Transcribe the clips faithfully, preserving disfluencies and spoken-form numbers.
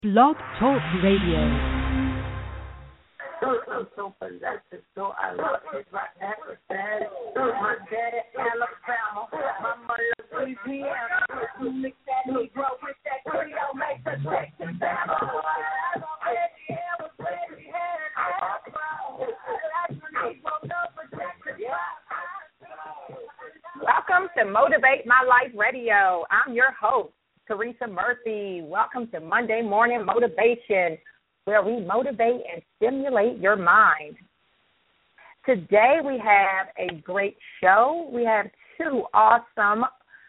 Blog Talk Radio. I'm so possessive, so I love it right now. My daddy, Alabama, my mother, Louisiana. You mix that Negro with that Creole, make the Texas sound. Welcome to Motivate My Life Radio. I'm your host, Teresa Murphy. Welcome to Monday Morning Motivation, where we motivate and stimulate your mind. Today we have a great show. We have two awesome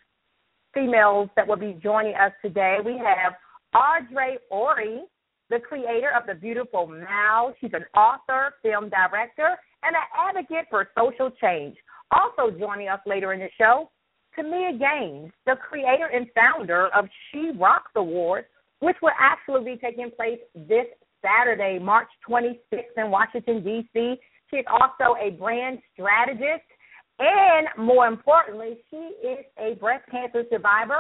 females that will be joining us today. We have Audrey Ori, the creator of The Beautiful Mal. She's an author, film director, and an advocate for social change. Also joining us later in the show, Tamia Gaines, the creator and founder of She Rocks Awards, which will actually be taking place this Saturday, March twenty-sixth in Washington, D C She is also a brand strategist, and more importantly, she is a breast cancer survivor.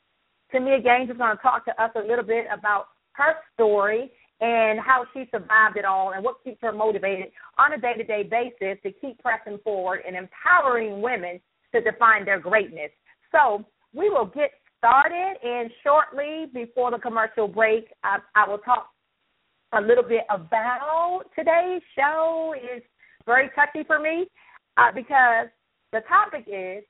Tamia Gaines is going to talk to us a little bit about her story and how she survived it all and what keeps her motivated on a day-to-day basis to keep pressing forward and empowering women to define their greatness. So we will get started, and shortly before the commercial break, I, I will talk a little bit about today's show. Is very touchy for me uh, because the topic is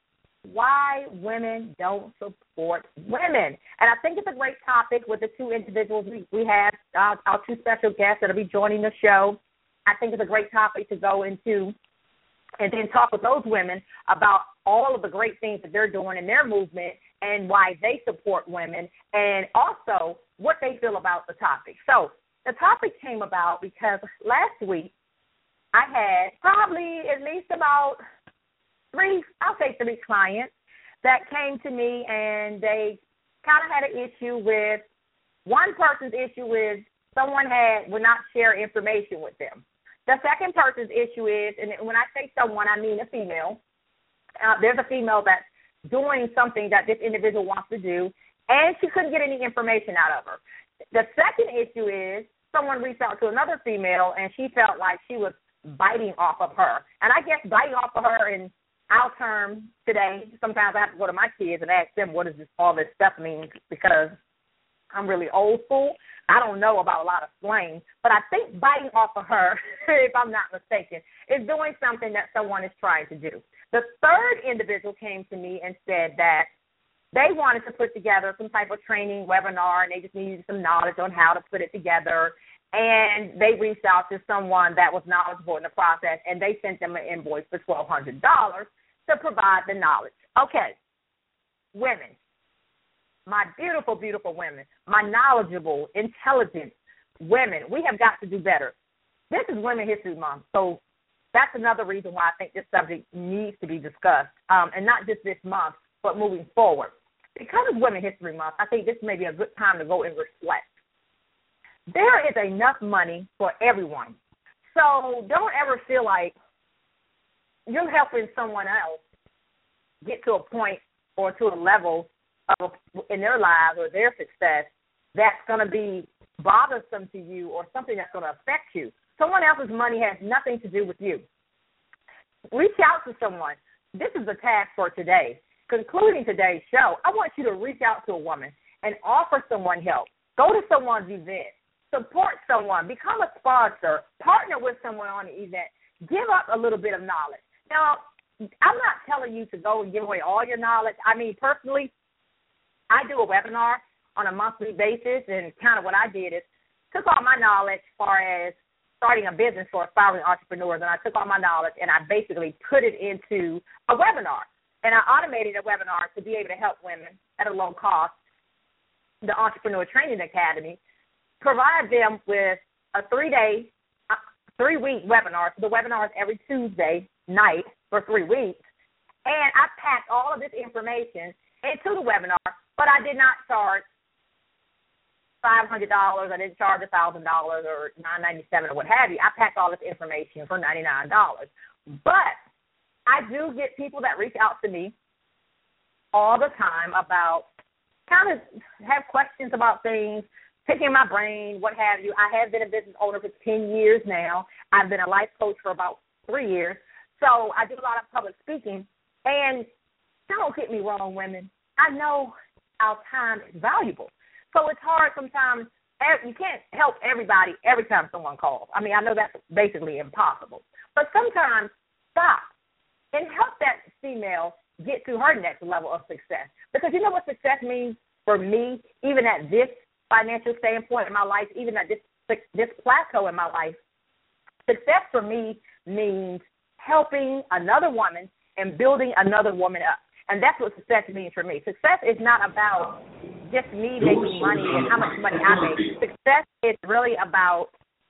why women don't support women. And I think it's a great topic with the two individuals we, we have, uh, our two special guests that will be joining the show. I think it's a great topic to go into and then talk with those women about all of the great things that they're doing in their movement and why they support women, and also what they feel about the topic. So the topic came about because last week I had probably at least about three, I'll say three clients that came to me, and they kind of had an issue with, one person's issue with someone had would not share information with them. The second person's issue is, and when I say someone, I mean a female. Uh, there's a female that's doing something that this individual wants to do, and she couldn't get any information out of her. The second issue is someone reached out to another female, and she felt like she was biting off of her. And I guess biting off of her in our term today, sometimes I have to go to my kids and ask them what does this, all this stuff mean, because I'm really old school. I don't know about a lot of slang, but I think biting off of her, if I'm not mistaken, is doing something that someone is trying to do. The third individual came to me and said that they wanted to put together some type of training webinar, and they just needed some knowledge on how to put it together. And they reached out to someone that was knowledgeable in the process, and they sent them an invoice for twelve hundred dollars to provide the knowledge. Okay, women, my beautiful, beautiful women, my knowledgeable, intelligent women, we have got to do better. This is Women History Month, so that's another reason why I think this subject needs to be discussed, um, and not just this month, but moving forward. Because it's Women History Month, I think this may be a good time to go and reflect. There is enough money for everyone, so don't ever feel like you're helping someone else get to a point or to a level of, in their lives or their success that's going to be bothersome to you or something that's going to affect you. Someone else's money has nothing to do with you. Reach out to someone. This is the task for today. Concluding today's show, I want you to reach out to a woman and offer someone help. Go to someone's event. Support someone. Become a sponsor. Partner with someone on the event. Give up a little bit of knowledge. Now, I'm not telling you to go and give away all your knowledge. I mean, personally, I do a webinar on a monthly basis, and kind of what I did is took all my knowledge as far as starting a business for aspiring entrepreneurs, and I took all my knowledge and I basically put it into a webinar. And I automated a webinar to be able to help women at a low cost, the Entrepreneur Training Academy, provide them with a three-day, uh, three-week webinar. The webinar is every Tuesday night for three weeks. And I packed all of this information into the webinar, but I did not charge five hundred dollars. I didn't charge one thousand dollars or nine ninety-seven or what have you. I packed all this information for ninety-nine dollars. But I do get people that reach out to me all the time about kind of have questions about things, picking my brain, what have you. I have been a business owner for ten years now. I've been a life coach for about three years. So I do a lot of public speaking. And don't get me wrong, women. I know our time is valuable. So it's hard sometimes. You can't help everybody every time someone calls. I mean, I know that's basically impossible. But sometimes stop and help that female get to her next level of success. Because you know what success means for me, even at this financial standpoint in my life, even at this this plateau in my life? Success for me means helping another woman and building another woman up. And that's what success means for me. Success is not about just me making money and how much money I make. Success is really about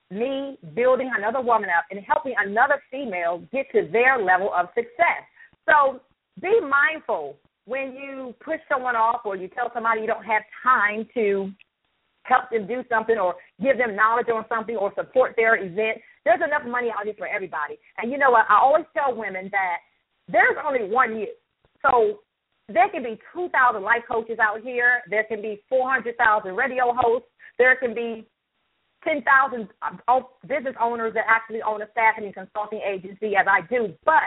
me building another woman up and helping another female get to their level of success. So be mindful when you push someone off or you tell somebody you don't have time to help them do something or give them knowledge on something or support their event. There's enough money out here for everybody. And you know what? I always tell women that there's only one you. So there can be two thousand life coaches out here. There can be four hundred thousand radio hosts. There can be ten thousand business owners that actually own a staffing and consulting agency, as I do. But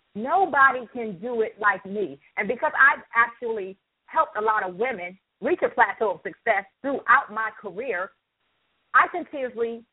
nobody can do it like me. And because I've actually helped a lot of women reach a plateau of success throughout my career, I continuously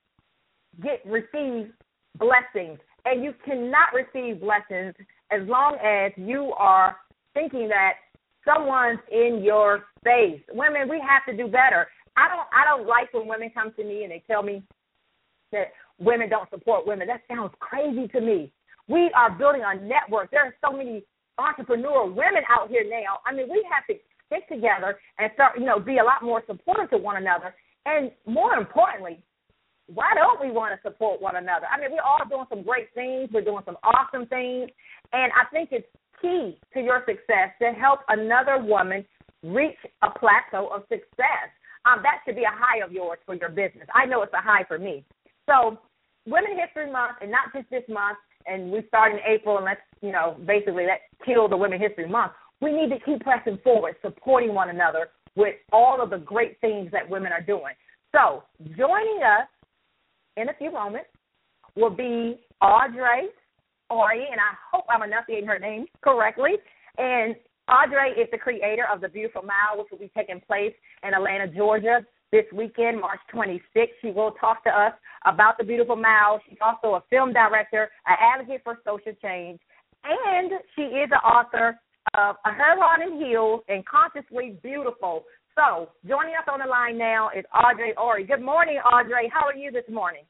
get receive blessings. And you cannot receive blessings as long as you are thinking that someone's in your space. Women, we have to do better. I don't I don't like when women come to me and they tell me that women don't support women. That sounds crazy to me. We are building a network. There are so many entrepreneurial women out here now. I mean, we have to stick together and start, you know, be a lot more supportive to one another. And more importantly, why don't we want to support one another? I mean, we're all doing some great things. We're doing some awesome things. And I think it's key to your success to help another woman reach a plateau of success. Um, that should be a high of yours for your business. I know it's a high for me. So Women's History Month, and not just this month, and we start in April, and let's, you know, basically let's kill the Women's History Month. We need to keep pressing forward, supporting one another with all of the great things that women are doing. So joining us in a few moments will be Audrey Ori, and I hope I'm enunciating her name correctly. And Audrey is the creator of The Beautiful Mile, which will be taking place in Atlanta, Georgia this weekend, March twenty-sixth. She will talk to us about The Beautiful Mile. She's also a film director, an advocate for social change, and she is the author of A Hairline and Heels and Consciously Beautiful. So joining us on the line now is Audrey Ori. Good morning, Audrey. How are you this morning?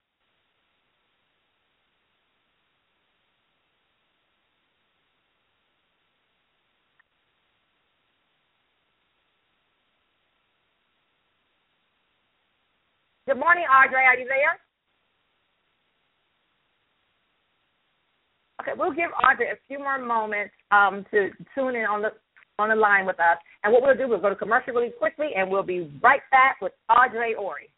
Good morning, Audrey. Are you there? Okay, we'll give Audrey a few more moments um, to tune in on the on the line with us. And what we'll do, we'll go to commercial really quickly, and we'll be right back with Audrey Ori.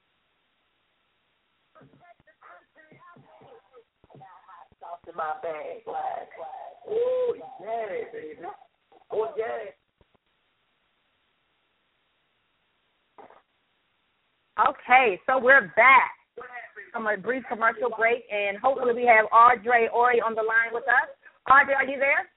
In my bag, like, oh yeah, baby, oh yeah. Okay, so we're back from a brief commercial break, and hopefully we have Audrey Ori on the line with us. Audrey, are you there?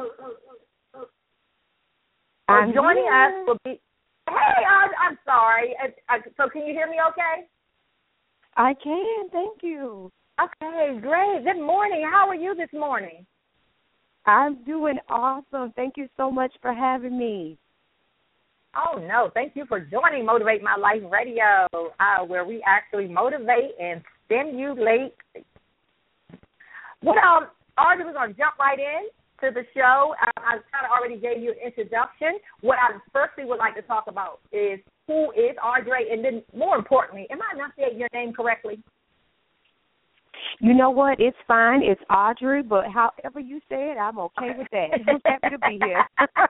I'm joining here. us will be. Hey, Audrey, I'm sorry. Uh, uh, so can you hear me? Okay. I can. Thank you. Okay, great. Good morning. How are you this morning? I'm doing awesome. Thank you so much for having me. Oh, no. Thank you for joining Motivate My Life Radio, uh, where we actually motivate and stimulate. Well, um, Audrey, we're going to jump right in to the show. I, I kind of already gave you an introduction. What I firstly would like to talk about is who is Audrey, and then more importantly, am I enunciating your name correctly? You know what? It's fine. It's Audrey, but however you say it, I'm okay with that. I'm happy to be here.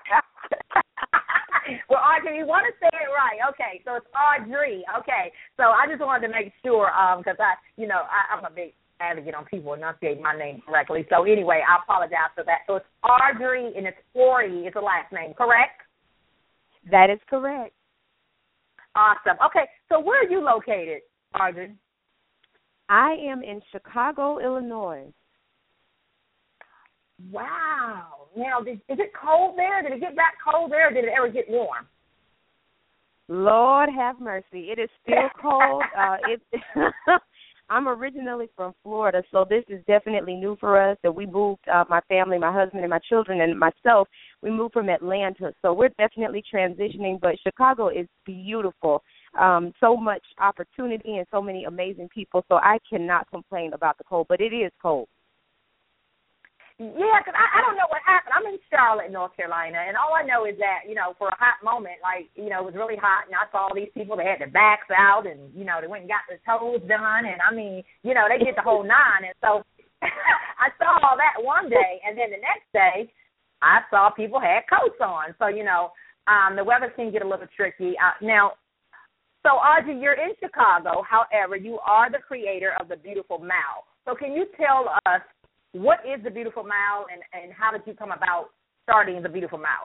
Well, Audrey, you want to say it right. Okay, so it's Audrey. Okay, so I just wanted to make sure because um, I, you know, I, I'm a big advocate on people enunciating my name correctly. So anyway, I apologize for that. So it's Audrey, and it's Ori is the last name, correct? That is correct. Awesome. Okay, so where are you located, Audrey? I am in Chicago, Illinois. Wow. Now, did, is it cold there? Did it get that cold there, or did it ever get warm? Lord have mercy. It is still cold. Uh, it, I'm originally from Florida, so this is definitely new for us. That we moved, uh, my family, my husband, and my children, and myself, we moved from Atlanta. So we're definitely transitioning, but Chicago is beautiful. Um, so much opportunity and so many amazing people, so I cannot complain about the cold, but it is cold. Yeah, because I, I don't know what happened. I'm in Charlotte, North Carolina, and all I know is that, you know, for a hot moment, like, you know, it was really hot, and I saw all these people that had their backs out, and, you know, they went and got their toes done, and, I mean, you know, they did the whole nine, and so I saw all that one day, and then the next day, I saw people had coats on. So, you know, um, the weather can get a little tricky. Uh, now, so, Audrey, you're in Chicago. However, you are the creator of the Beautiful Mile. So can you tell us, what is the Beautiful Mile, and, and how did you come about starting the Beautiful Mile?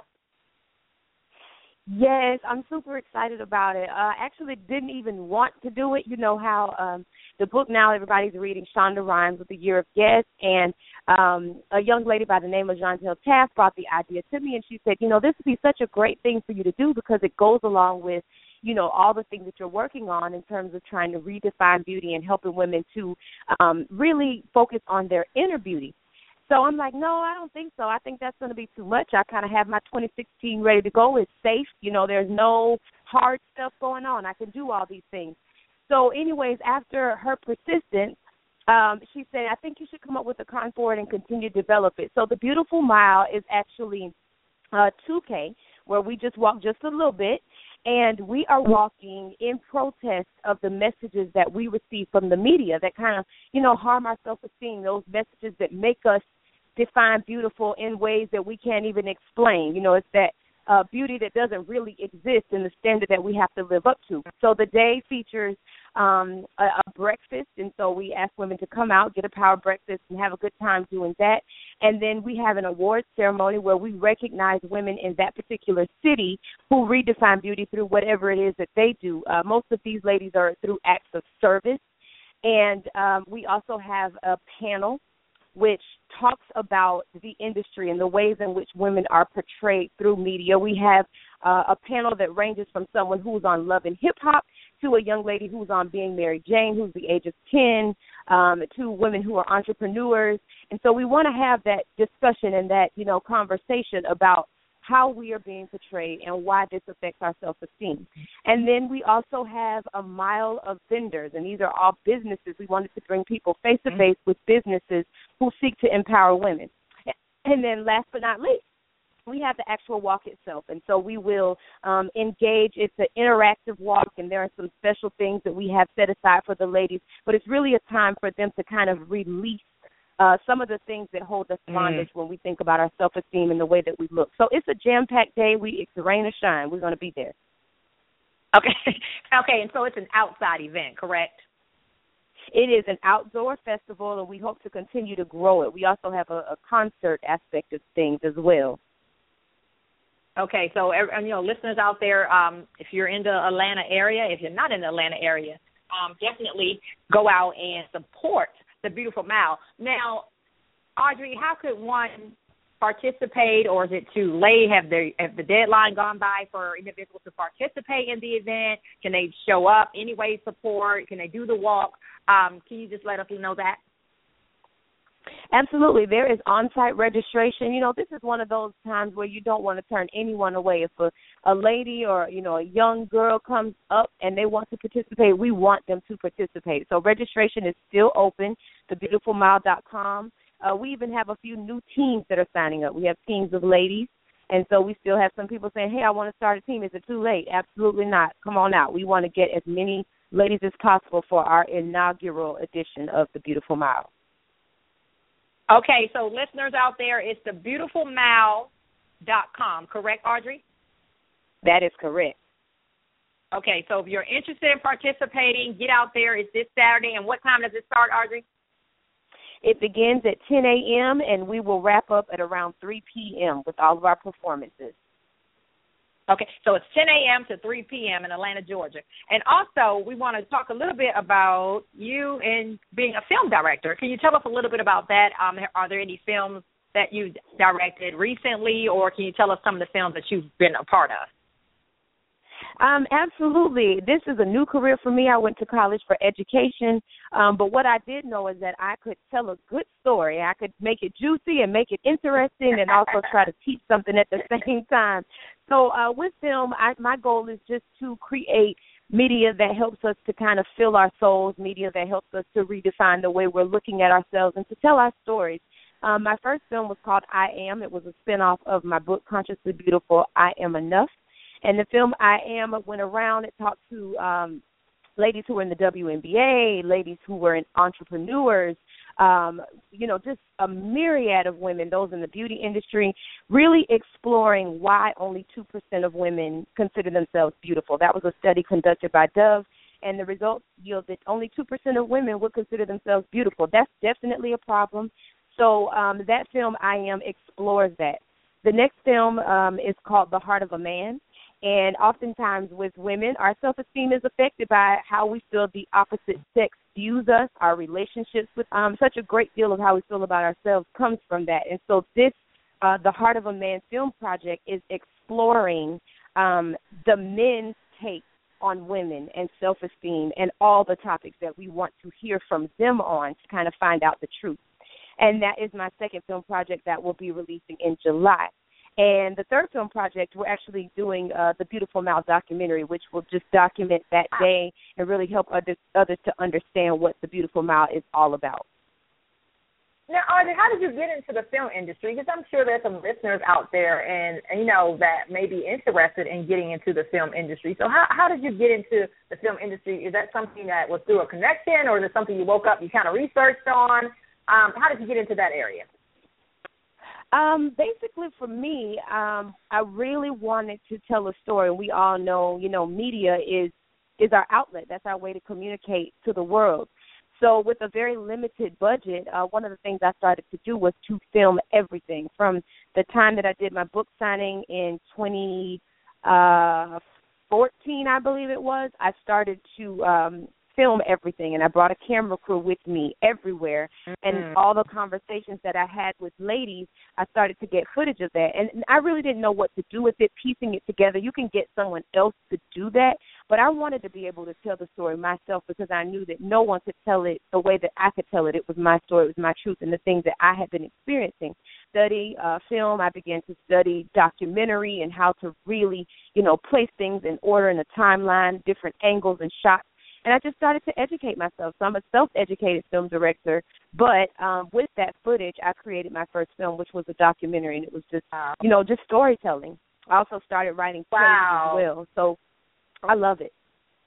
Yes, I'm super excited about it. I uh, actually didn't even want to do it. You know how um, the book now everybody's reading, Shonda Rhimes with the Year of Guest, and um, a young lady by the name of Jontel Taft brought the idea to me, and she said, you know, this would be such a great thing for you to do because it goes along with, you know, all the things that you're working on in terms of trying to redefine beauty and helping women to um, really focus on their inner beauty. So I'm like, no, I don't think so. I think that's going to be too much. I kind of have my twenty sixteen ready to go. It's safe. You know, there's no hard stuff going on. I can do all these things. So anyways, after her persistence, um, she said, I think you should come up with a con for it and continue to develop it. So the Beautiful Mile is actually uh, two K, where we just walk just a little bit. And we are walking in protest of the messages that we receive from the media that kind of, you know, harm our self-esteem, those messages that make us define beautiful in ways that we can't even explain. You know, it's that uh, beauty that doesn't really exist in the standard that we have to live up to. So the day features um, a, a breakfast, and so we ask women to come out, get a power breakfast, and have a good time doing that. And then we have an awards ceremony where we recognize women in that particular city who redefine beauty through whatever it is that they do. Uh, most of these ladies are through acts of service. And um, we also have a panel which talks about the industry and the ways in which women are portrayed through media. We have uh, a panel that ranges from someone who's on Love and Hip Hop to a young lady who's on Being Mary Jane, who's the age of ten, um, to women who are entrepreneurs. And so we want to have that discussion and that, you know, conversation about how we are being portrayed and why this affects our self-esteem. And then we also have a mile of vendors, and these are all businesses. We wanted to bring people face-to-face with businesses who seek to empower women. And then last but not least, we have the actual walk itself. And so we will um, engage. It's an interactive walk, and there are some special things that we have set aside for the ladies. But it's really a time for them to kind of release Uh, some of the things that hold us bondage mm. when we think about our self-esteem and the way that we look. So it's a jam-packed day. We It's rain or shine. We're going to be there. Okay. Okay, and so it's an outside event, correct? It is an outdoor festival, and we hope to continue to grow it. We also have a, a concert aspect of things as well. Okay, so, you know, listeners out there, um, if you're in the Atlanta area, if you're not in the Atlanta area, um, definitely go out and support the Beautiful Mile. Now, Audrey, how could one participate, or is it too late? Have the have the deadline gone by for individuals to participate in the event? Can they show up anyway, support? Can they do the walk? Um, can you just let us know that? Absolutely. There is on-site registration. You know, this is one of those times where you don't want to turn anyone away. If a, a lady or, you know, a young girl comes up and they want to participate, we want them to participate. So registration is still open, the beautiful mile dot com. Uh, we even have a few new teams that are signing up. We have teams of ladies, and so we still have some people saying, hey, I want to start a team. Is it too late? Absolutely not. Come on out. We want to get as many ladies as possible for our inaugural edition of the Beautiful Mile. Okay, so listeners out there, it's the beautiful mile dot com, correct, Audrey? That is correct. Okay, so if you're interested in participating, get out there. It's this Saturday, and what time does it start, Audrey? It begins at ten a.m., and we will wrap up at around three p.m. with all of our performances. Okay, so it's ten a.m. to three p.m. in Atlanta, Georgia. And also, we want to talk a little bit about you and being a film director. Can you tell us a little bit about that? Um, are there any films that you directed recently, or can you tell us some of the films that you've been a part of? Um, absolutely. This is a new career for me. I went to college for education, um, but what I did know is that I could tell a good story. I could make it juicy and make it interesting and also try to teach something at the same time. So uh, with film, I, my goal is just to create media that helps us to kind of fill our souls, media that helps us to redefine the way we're looking at ourselves and to tell our stories. Um, my first film was called I Am. It was a spinoff of my book, Consciously Beautiful, I Am Enough. And the film I Am went around. It talked to um, ladies who were in the W N B A, ladies who were in entrepreneurs, um, you know, just a myriad of women, those in the beauty industry, really exploring why only two percent of women consider themselves beautiful. That was a study conducted by Dove, and the results yielded only two percent of women would consider themselves beautiful. That's definitely a problem. So um, that film, I Am, explores that. The next film um, is called The Heart of a Man. And oftentimes with women, our self-esteem is affected by how we feel the opposite sex views us, our relationships with um, such a great deal of how we feel about ourselves comes from that. And so this, uh, the Heart of a Man film project, is exploring um, the men's take on women and self-esteem and all the topics that we want to hear from them on to kind of find out the truth. And that is my second film project that will be releasing in July. And the third film project, we're actually doing uh, the Beautiful Mouth documentary, which will just document that day and really help others, others to understand what the Beautiful Mouth is all about. Now, Audrey, how did you get into the film industry? Because I'm sure there's some listeners out there, and you know, that may be interested in getting into the film industry. So, how how did you get into the film industry? Is that something that was through a connection, or is it something you woke up, you kind of researched on? Um, how did you get into that area? Um, basically, for me, um, I really wanted to tell a story. We all know, you know, media is is our outlet. That's our way to communicate to the world. So with a very limited budget, uh, one of the things I started to do was to film everything. From the time that I did my book signing in twenty fourteen, I believe it was, I started to um, film everything, and I brought a camera crew with me everywhere, mm-hmm. and all the conversations that I had with ladies, I started to get footage of that, and I really didn't know what to do with it, piecing it together. You can get someone else to do that, but I wanted to be able to tell the story myself because I knew that no one could tell it the way that I could tell it. It was my story, it was my truth, and the things that I had been experiencing. Study uh, film, I began to study documentary and how to really, you know, place things in order in a timeline, different angles and shots. And I just started to educate myself. So I'm a self-educated film director, but um, with that footage, I created my first film, which was a documentary, and it was just, you know, just storytelling. I also started writing plays wow. as well, so I love it.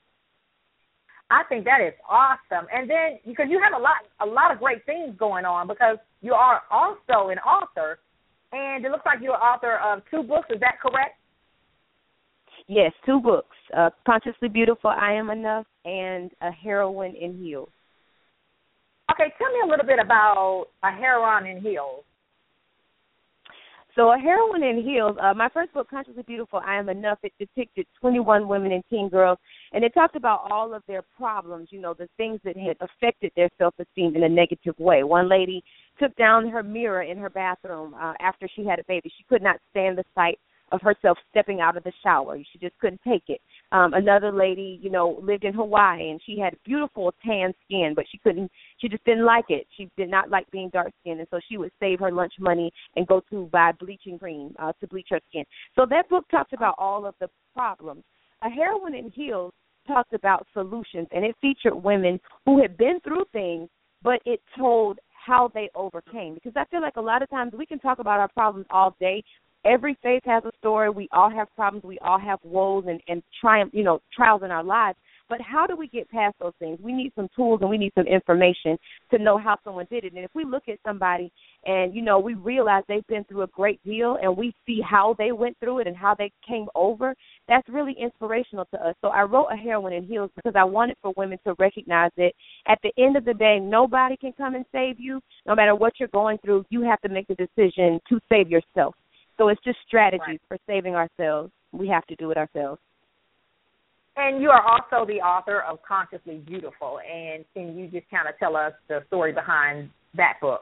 I think that is awesome. And then, because you have a lot, a lot of great things going on, because you are also an author, and it looks like you're an author of two books. Is that correct? Yes, two books, uh, Consciously Beautiful, I Am Enough, and A Heroine in Heels. Okay, tell me a little bit about A Heroine in Heels. So A Heroine in Heels, uh, my first book, Consciously Beautiful, I Am Enough, it depicted twenty-one women and teen girls, and it talked about all of their problems, you know, the things that had affected their self-esteem in a negative way. One lady took down her mirror in her bathroom uh, after she had a baby. She could not stand the sight of herself stepping out of the shower. She just couldn't take it. Um, another lady, you know, lived in Hawaii, and she had beautiful tan skin, but she couldn't, she just didn't like it. She did not like being dark-skinned, and so she would save her lunch money and go to buy bleaching cream uh, to bleach her skin. So that book talked about all of the problems. A Heroine in Heels talked about solutions, and it featured women who had been through things, but it told how they overcame. Because I feel like a lot of times we can talk about our problems all day. Every faith has a story. We all have problems. We all have woes and, and triumph, you know, trials in our lives. But how do we get past those things? We need some tools and we need some information to know how someone did it. And if we look at somebody and, you know, we realize they've been through a great deal and we see how they went through it and how they came over, that's really inspirational to us. So I wrote A Heroine in Heels because I wanted for women to recognize that at the end of the day, nobody can come and save you. No matter what you're going through, you have to make the decision to save yourself. So it's just strategies right. for saving ourselves. We have to do it ourselves. And you are also the author of Consciously Beautiful. And can you just kind of tell us the story behind that book?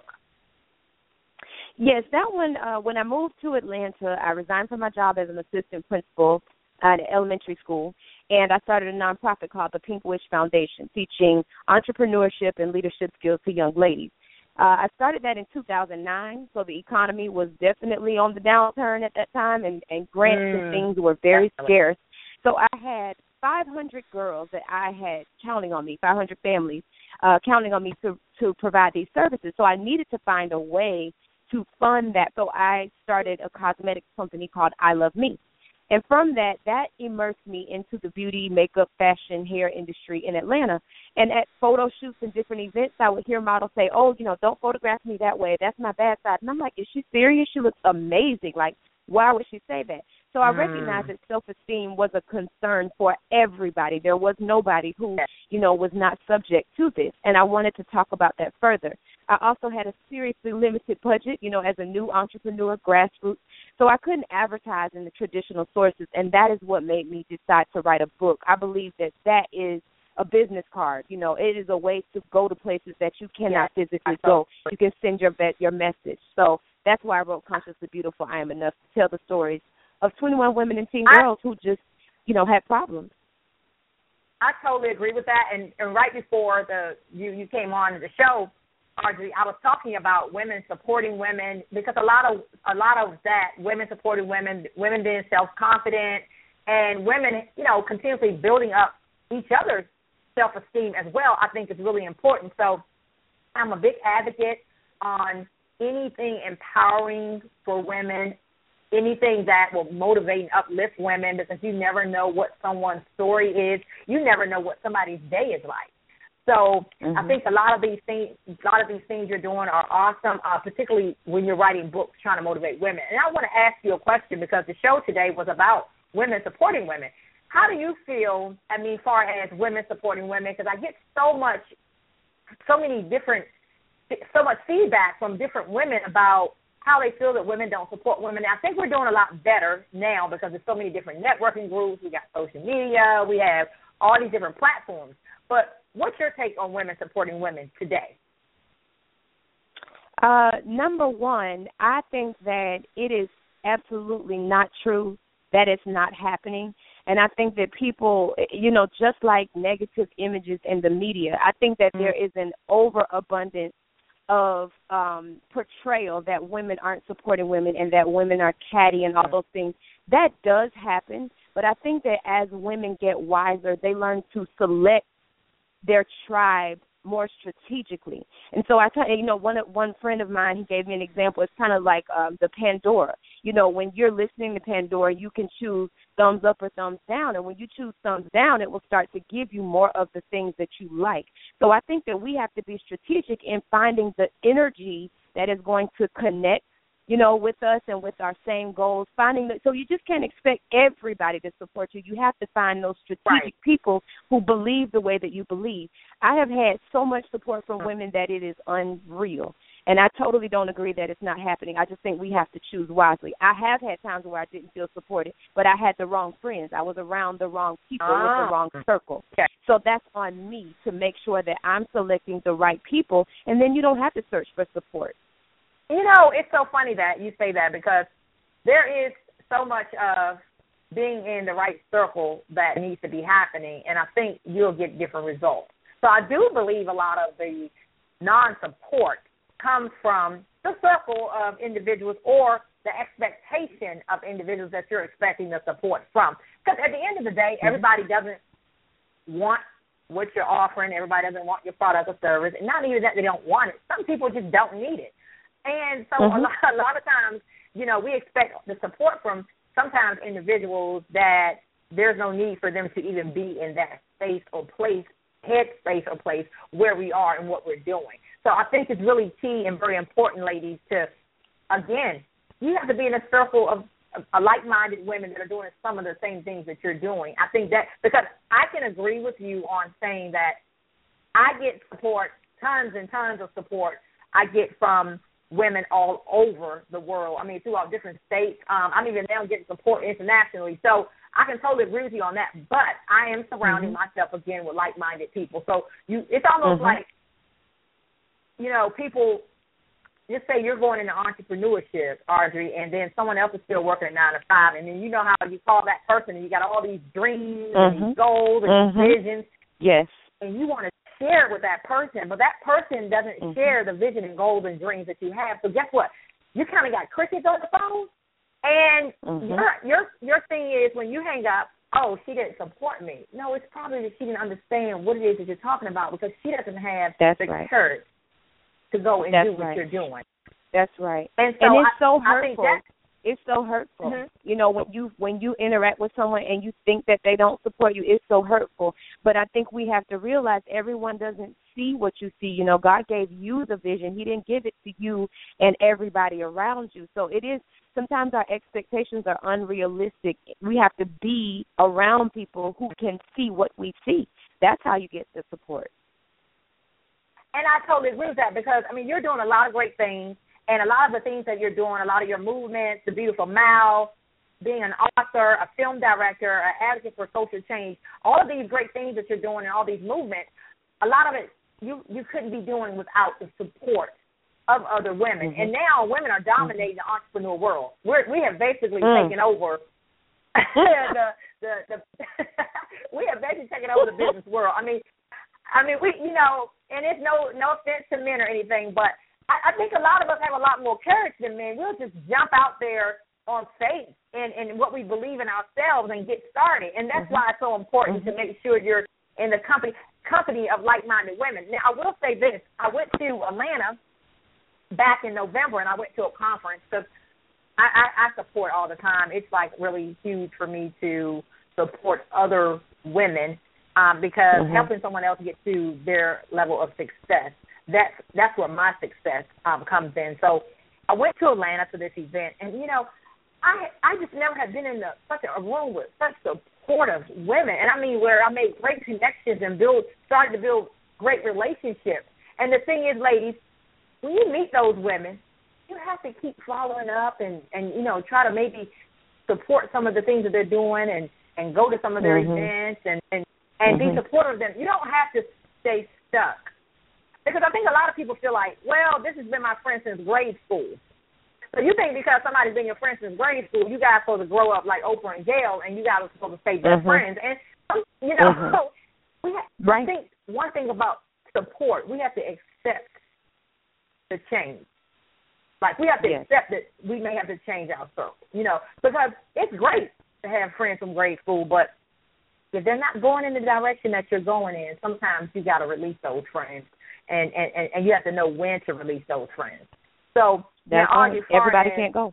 Yes, that one, uh, when I moved to Atlanta, I resigned from my job as an assistant principal at an elementary school, and I started a nonprofit called the Pink Wish Foundation, teaching entrepreneurship and leadership skills to young ladies. Uh, I started that in two thousand nine, so the economy was definitely on the downturn at that time, and, and grants mm, and things were very definitely. scarce. So I had five hundred girls that I had counting on me, five hundred families uh, counting on me to, to provide these services. So I needed to find a way to fund that. So I started a cosmetics company called I Love Me. And from that, that immersed me into the beauty, makeup, fashion, hair industry in Atlanta. And at photo shoots and different events, I would hear models say, oh, you know, don't photograph me that way. That's my bad side. And I'm like, is she serious? She looks amazing. Like, why would she say that? So I mm. recognized that self-esteem was a concern for everybody. There was nobody who, you know, was not subject to this. And I wanted to talk about that further. I also had a seriously limited budget, you know, as a new entrepreneur, grassroots. So I couldn't advertise in the traditional sources, and that is what made me decide to write a book. I believe that that is a business card. You know, it is a way to go to places that you cannot yes, physically go. You can send your your message. So that's why I wrote Consciously Beautiful, I Am Enough, to tell the stories of twenty-one women and teen girls I, who just, you know, had problems. I totally agree with that. And, and right before the you, you came on the show, Audrey, I was talking about women supporting women, because a lot of a lot of that, women supporting women, women being self-confident, and women, you know, continuously building up each other's self-esteem as well, I think is really important. So I'm a big advocate on anything empowering for women, anything that will motivate and uplift women, because you never know what someone's story is. You never know what somebody's day is like. So mm-hmm. I think a lot of these things, a lot of these things you're doing are awesome, uh, particularly when you're writing books trying to motivate women. And I want to ask you a question, because the show today was about women supporting women. How do you feel, I mean, as far as women supporting women? Because I get so much, so many different, so much feedback from different women about how they feel that women don't support women. And I think we're doing a lot better now, because there's so many different networking groups. We got social media. We have all these different platforms. But what's your take on women supporting women today? Uh, number one, I think that it is absolutely not true that it's not happening. And I think that people, you know, just like negative images in the media, I think that mm-hmm. there is an overabundance of um, portrayal that women aren't supporting women and that women are catty and all those things. That does happen, but I think that as women get wiser, they learn to select their tribe more strategically. And so I tell you, know, one one friend of mine, he gave me an example. It's kind of like um, the Pandora. You know, when you're listening to Pandora, you can choose thumbs up or thumbs down. And when you choose thumbs down, it will start to give you more of the things that you like. So I think that we have to be strategic in finding the energy that is going to connect, you know, with us and with our same goals. Finding that, so you just can't expect everybody to support you. You have to find those strategic right. people who believe the way that you believe. I have had so much support from women that it is unreal. And I totally don't agree that it's not happening. I just think we have to choose wisely. I have had times where I didn't feel supported, but I had the wrong friends. I was around the wrong people ah. with the wrong circle. Okay. So that's on me to make sure that I'm selecting the right people, and then you don't have to search for support. You know, it's so funny that you say that, because there is so much of being in the right circle that needs to be happening, and I think you'll get different results. So I do believe a lot of the non-support comes from the circle of individuals or the expectation of individuals that you're expecting the support from. Because at the end of the day, everybody doesn't want what you're offering. Everybody doesn't want your product or service. And not even that they don't want it. Some people just don't need it. And so mm-hmm. a, lot, a lot of times, you know, we expect the support from sometimes individuals that there's no need for them to even be in that space or place, headspace or place where we are and what we're doing. So I think it's really key and very important, ladies, to, again, you have to be in a circle of, of, of like-minded women that are doing some of the same things that you're doing. I think that, because I can agree with you on saying that I get support, tons and tons of support I get from women all over the world. I mean, throughout different states. Um, I'm even now getting support internationally. So I can totally agree with you on that. But I am surrounding mm-hmm. myself again with like-minded people. So you, it's almost mm-hmm. like, you know, people just say you're going into entrepreneurship, Audrey, and then someone else is still working at nine to five, and then you know how you call that person, and you got all these dreams mm-hmm. and these goals and mm-hmm. visions. Yes. And you want to share it with that person, but that person doesn't mm-hmm. share the vision and goals and dreams that you have. So guess what? You kind of got crickets on the phone, and mm-hmm. your your your thing is when you hang up, oh, she didn't support me. No, it's probably that she didn't understand what it is that you're talking about because she doesn't have That's the right. courage to go and That's do what right. you're doing. That's right. And, so and it's I, so I think hurtful. that, it's so hurtful. Mm-hmm. You know, when you when you interact with someone and you think that they don't support you, it's so hurtful. But I think we have to realize everyone doesn't see what you see. You know, God gave you the vision. He didn't give it to you and everybody around you. So it is, sometimes our expectations are unrealistic. We have to be around people who can see what we see. That's how you get the support. And I totally agree with that because, I mean, you're doing a lot of great things, and a lot of the things that you're doing, a lot of your movements, The Beautiful Mal, being an author, a film director, an advocate for social change, all of these great things that you're doing and all these movements, a lot of it you, you couldn't be doing without the support of other women. Mm-hmm. And now women are dominating mm-hmm. the entrepreneur world. We're, we have basically mm. taken over the, the, the we have basically taken over the business world. I mean, I mean, we, you know, and it's no no offense to men or anything, but I, I think a lot of us have a lot more courage than men. We'll just jump out there on faith and, and what we believe in ourselves and get started. And that's mm-hmm. why it's so important mm-hmm. to make sure you're in the company company of like-minded women. Now, I will say this. I went to Atlanta back in November, and I went to a conference because I, I, I support all the time. It's, like, really huge for me to support other women. Um, because mm-hmm. helping someone else get to their level of success, that's that's where my success um, comes in. So I went to Atlanta for this event, and, you know, I I just never have been in the, such a room with such supportive women. And, I mean, where I made great connections and build started to build great relationships. And the thing is, ladies, when you meet those women, you have to keep following up and, and you know, try to maybe support some of the things that they're doing and, and go to some of their mm-hmm. events and, and And mm-hmm. be supportive of them. You don't have to stay stuck. Because I think a lot of people feel like, well, this has been my friend since grade school. So you think because somebody's been your friend since grade school, you guys are supposed to grow up like Oprah and Gail, and you guys are supposed to stay best mm-hmm. friends. And, you know, mm-hmm. so we have, right. I think one thing about support, we have to accept the change. Like, we have to yes. accept that we may have to change ourselves, you know, because it's great to have friends from grade school, but if they're not going in the direction that you're going in, sometimes you got to release those friends, and, and, and you have to know when to release those friends. So That's now, right. Everybody as, can't go.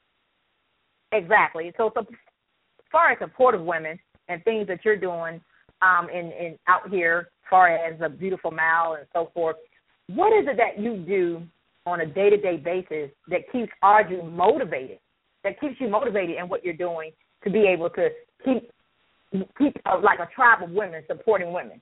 Exactly. So, so as far as supportive women and things that you're doing um, in, in out here, as far as The Beautiful Mal and so forth, what is it that you do on a day-to-day basis that keeps Audrey motivated, that keeps you motivated in what you're doing to be able to keep keep uh, like a tribe of women supporting women?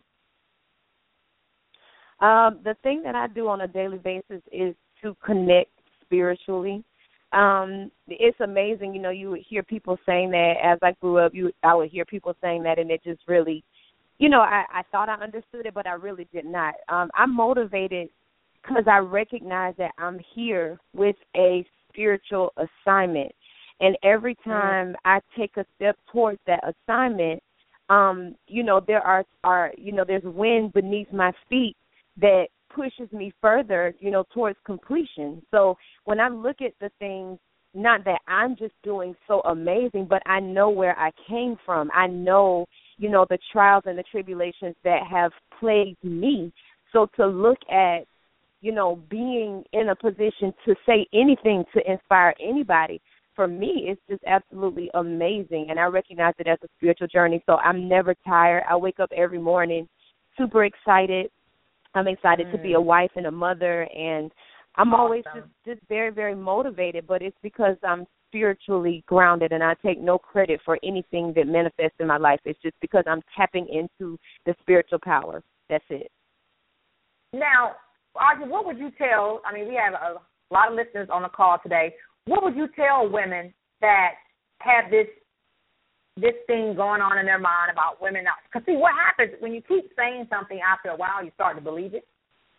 Um, the thing that I do on a daily basis is to connect spiritually. Um, it's amazing, you know, you would hear people saying that as I grew up, you I would hear people saying that, and it just really, you know, I, I thought I understood it, but I really did not. Um, I'm motivated because I recognize that I'm here with a spiritual assignment. And every time I take a step towards that assignment, um, you know, there are, are, you know, there's wind beneath my feet that pushes me further, you know, towards completion. So when I look at the things, not that I'm just doing so amazing, but I know where I came from. I know, you know, the trials and the tribulations that have plagued me. So to look at, you know, being in a position to say anything to inspire anybody, for me, it's just absolutely amazing, and I recognize it as a spiritual journey, so I'm never tired. I wake up every morning super excited. I'm excited mm. to be a wife and a mother, and I'm awesome. always just, just very, very motivated, but it's because I'm spiritually grounded, and I take no credit for anything that manifests in my life. It's just because I'm tapping into the spiritual power. That's it. Now, Audrey, what would you tell, I mean, we have a a lot of listeners on the call today. What would you tell women that have this this thing going on in their mind about women not? Because, see, what happens when you keep saying something after a while, you start to believe it.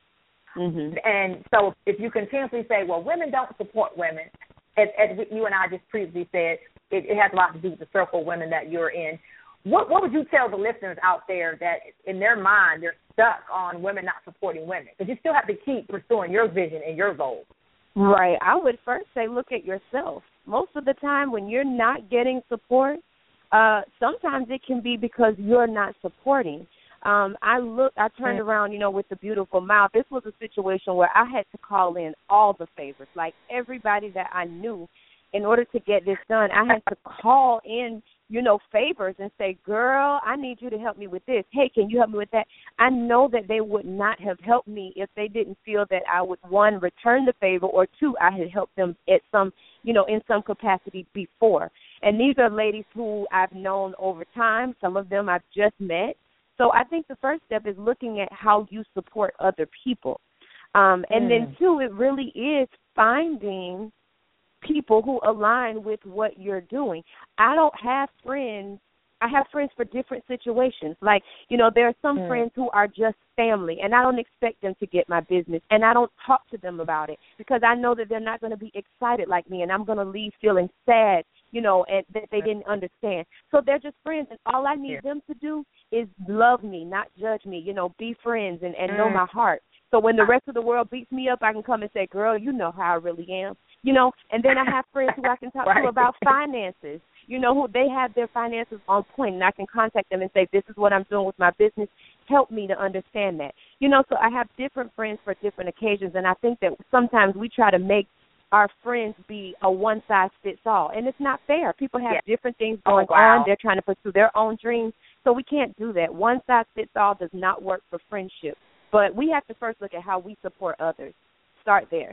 Mm-hmm. And so if you continuously say, well, women don't support women, as, as you and I just previously said, it, it has a lot to do with the circle of women that you're in. What, what would you tell the listeners out there that in their mind they're stuck on women not supporting women? Because you still have to keep pursuing your vision and your goals. Right. I would first say look at yourself. Most of the time when you're not getting support, uh, sometimes it can be because you're not supporting. Um, I look. I turned around, you know, with the beautiful mouth. This was a situation where I had to call in all the favors, like everybody that I knew, in order to get this done. I had to call in, you know, favors and say, girl, I need you to help me with this. Hey, can you help me with that? I know that they would not have helped me if they didn't feel that I would, one, return the favor, or two, I had helped them at some, you know, in some capacity before. And these are ladies who I've known over time. Some of them I've just met. So I think the first step is looking at how you support other people. Um, and mm. then, two, it really is finding people who align with what you're doing. I don't have friends. I have friends for different situations. Like, you know, there are some mm. friends who are just family, and I don't expect them to get my business, and I don't talk to them about it because I know that they're not going to be excited like me, and I'm going to leave feeling sad, you know, and that they didn't understand. So they're just friends, and all I need yeah. them to do is love me, not judge me, you know, be friends and, and mm. know my heart. So when the rest of the world beats me up, I can come and say, girl, you know how I really am, you know. And then I have friends who I can talk right. to about finances, you know, who they have their finances on point, and I can contact them and say, this is what I'm doing with my business. Help me to understand that. You know, so I have different friends for different occasions, and I think that sometimes we try to make our friends be a one-size-fits-all, and it's not fair. People have yeah. different things going oh, wow. on. They're trying to pursue their own dreams, so we can't do that. One-size-fits-all does not work for friendship, but we have to first look at how we support others. Start there.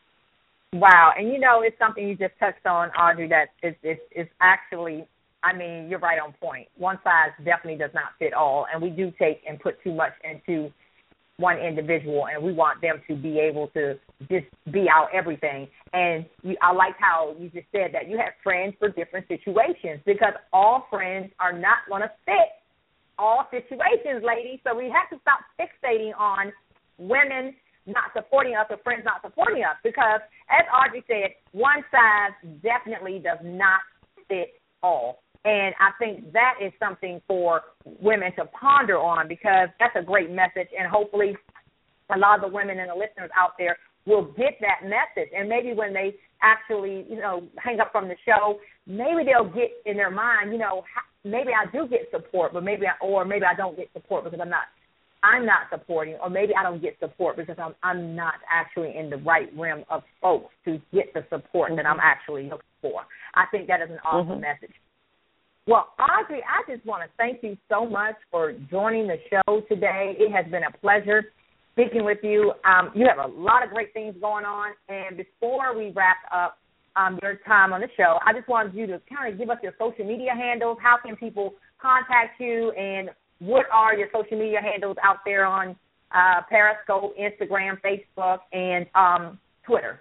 Wow, and you know, it's something you just touched on, Audrey, that is, is, is actually, I mean, you're right on point. One size definitely does not fit all, and we do take and put too much into one individual, and we want them to be able to just be our everything. And you, I like how you just said that you have friends for different situations, because all friends are not going to fit all situations, ladies. So we have to stop fixating on women not supporting us or friends not supporting us, because, as Audrey said, one size definitely does not fit all. And I think that is something for women to ponder on, because that's a great message, and hopefully a lot of the women and the listeners out there will get that message. And maybe when they actually, you know, hang up from the show, maybe they'll get in their mind, you know, maybe I do get support, but maybe I, or maybe I don't get support because I'm not I'm not supporting, or maybe I don't get support because I'm I'm not actually in the right realm of folks to get the support mm-hmm. that I'm actually looking for. I think that is an awesome mm-hmm. message. Well, Audrey, I just want to thank you so much for joining the show today. It has been a pleasure speaking with you. Um, you have a lot of great things going on, and before we wrap up um, your time on the show, I just wanted you to kind of give us your social media handles. How can people contact you, and what are your social media handles out there on uh, Periscope, Instagram, Facebook, and um, Twitter?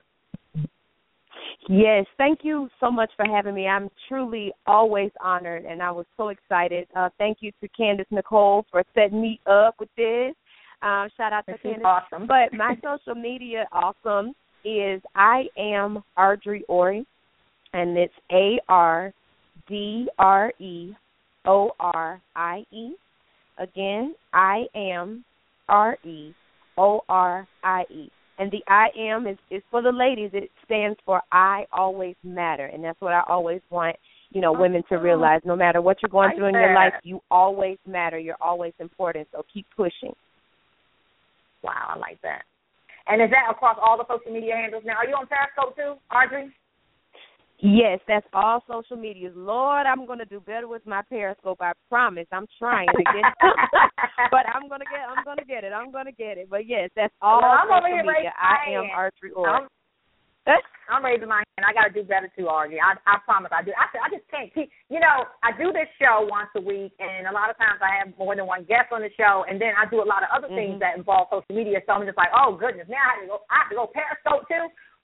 Yes, thank you so much for having me. I'm truly always honored, and I was so excited. Uh, thank you to Candace Nicole for setting me up with this. Uh, shout out to this Candace. Awesome. But my social media awesome is I am Ardrey Orie, and it's A R D R E O R I E. Again, I am R E O R I E. And the I am is, is for the ladies. It stands for I always matter. And that's what I always want, you know, women to realize. No matter what you're going through in your life, you always matter. You're always important. So keep pushing. Wow, I like that. And is that across all the social media handles now? Are you on Periscope too, Audrey? Yes, that's all social medias. Lord, I'm going to do better with my Periscope. I promise. I'm trying to get but I'm going to get I'm going to get it. I'm going to get it. But yes, that's all well, I'm social media. I am Ardrey Orie. I'm, I'm raising my hand. I got to do better too, Audrey. I, I promise I do. I, I just can't keep, you know, I do this show once a week, and a lot of times I have more than one guest on the show, and then I do a lot of other mm-hmm. things that involve social media, so I'm just like, oh, goodness, now I have to go, I have to go Periscope too.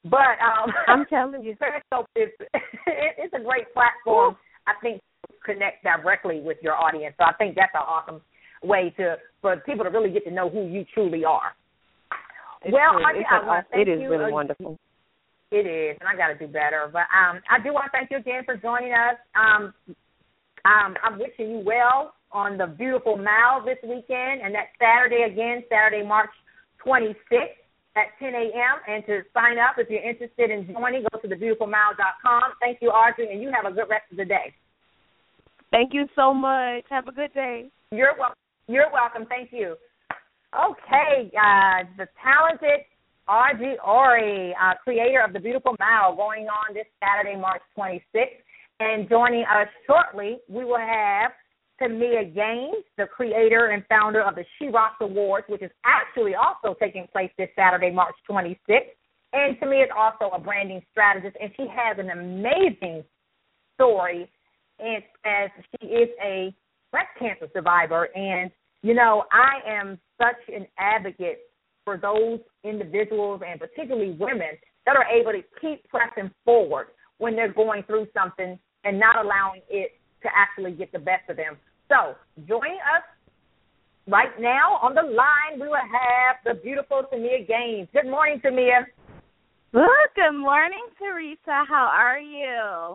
But um, I'm telling you, Periscope is it's a great platform. I think to connect directly with your audience. So I think that's an awesome way to for people to really get to know who you truly are. It's well, true. I, it's I want to thank it is you. really wonderful. It is, and I got to do better. But um, I do want to thank you again for joining us. Um, um, I'm wishing you well on the beautiful Mile this weekend, and that's Saturday again, Saturday, March twenty-sixth at ten a.m. And to sign up, if you're interested in joining, go to the beautiful mile dot com. Thank you, Audrey, and you have a good rest of the day. Thank you so much. Have a good day. You're welcome. You're welcome. Thank you. Okay, uh, the talented Audrey Orey, uh, creator of The Beautiful Mile, going on this Saturday, March twenty-sixth. And joining us shortly, we will have Tamia Gaines, the creator and founder of the She Rocks Awards, which is actually also taking place this Saturday, March twenty-sixth. And Tamia is also a branding strategist, and she has an amazing story as, as she is a breast cancer survivor. And, you know, I am such an advocate for those individuals and particularly women that are able to keep pressing forward when they're going through something and not allowing it to actually get the best of them. So joining us right now on the line, we will have the beautiful Tamia Gaines. Good morning, Tamia. Good morning, Teresa. How are you?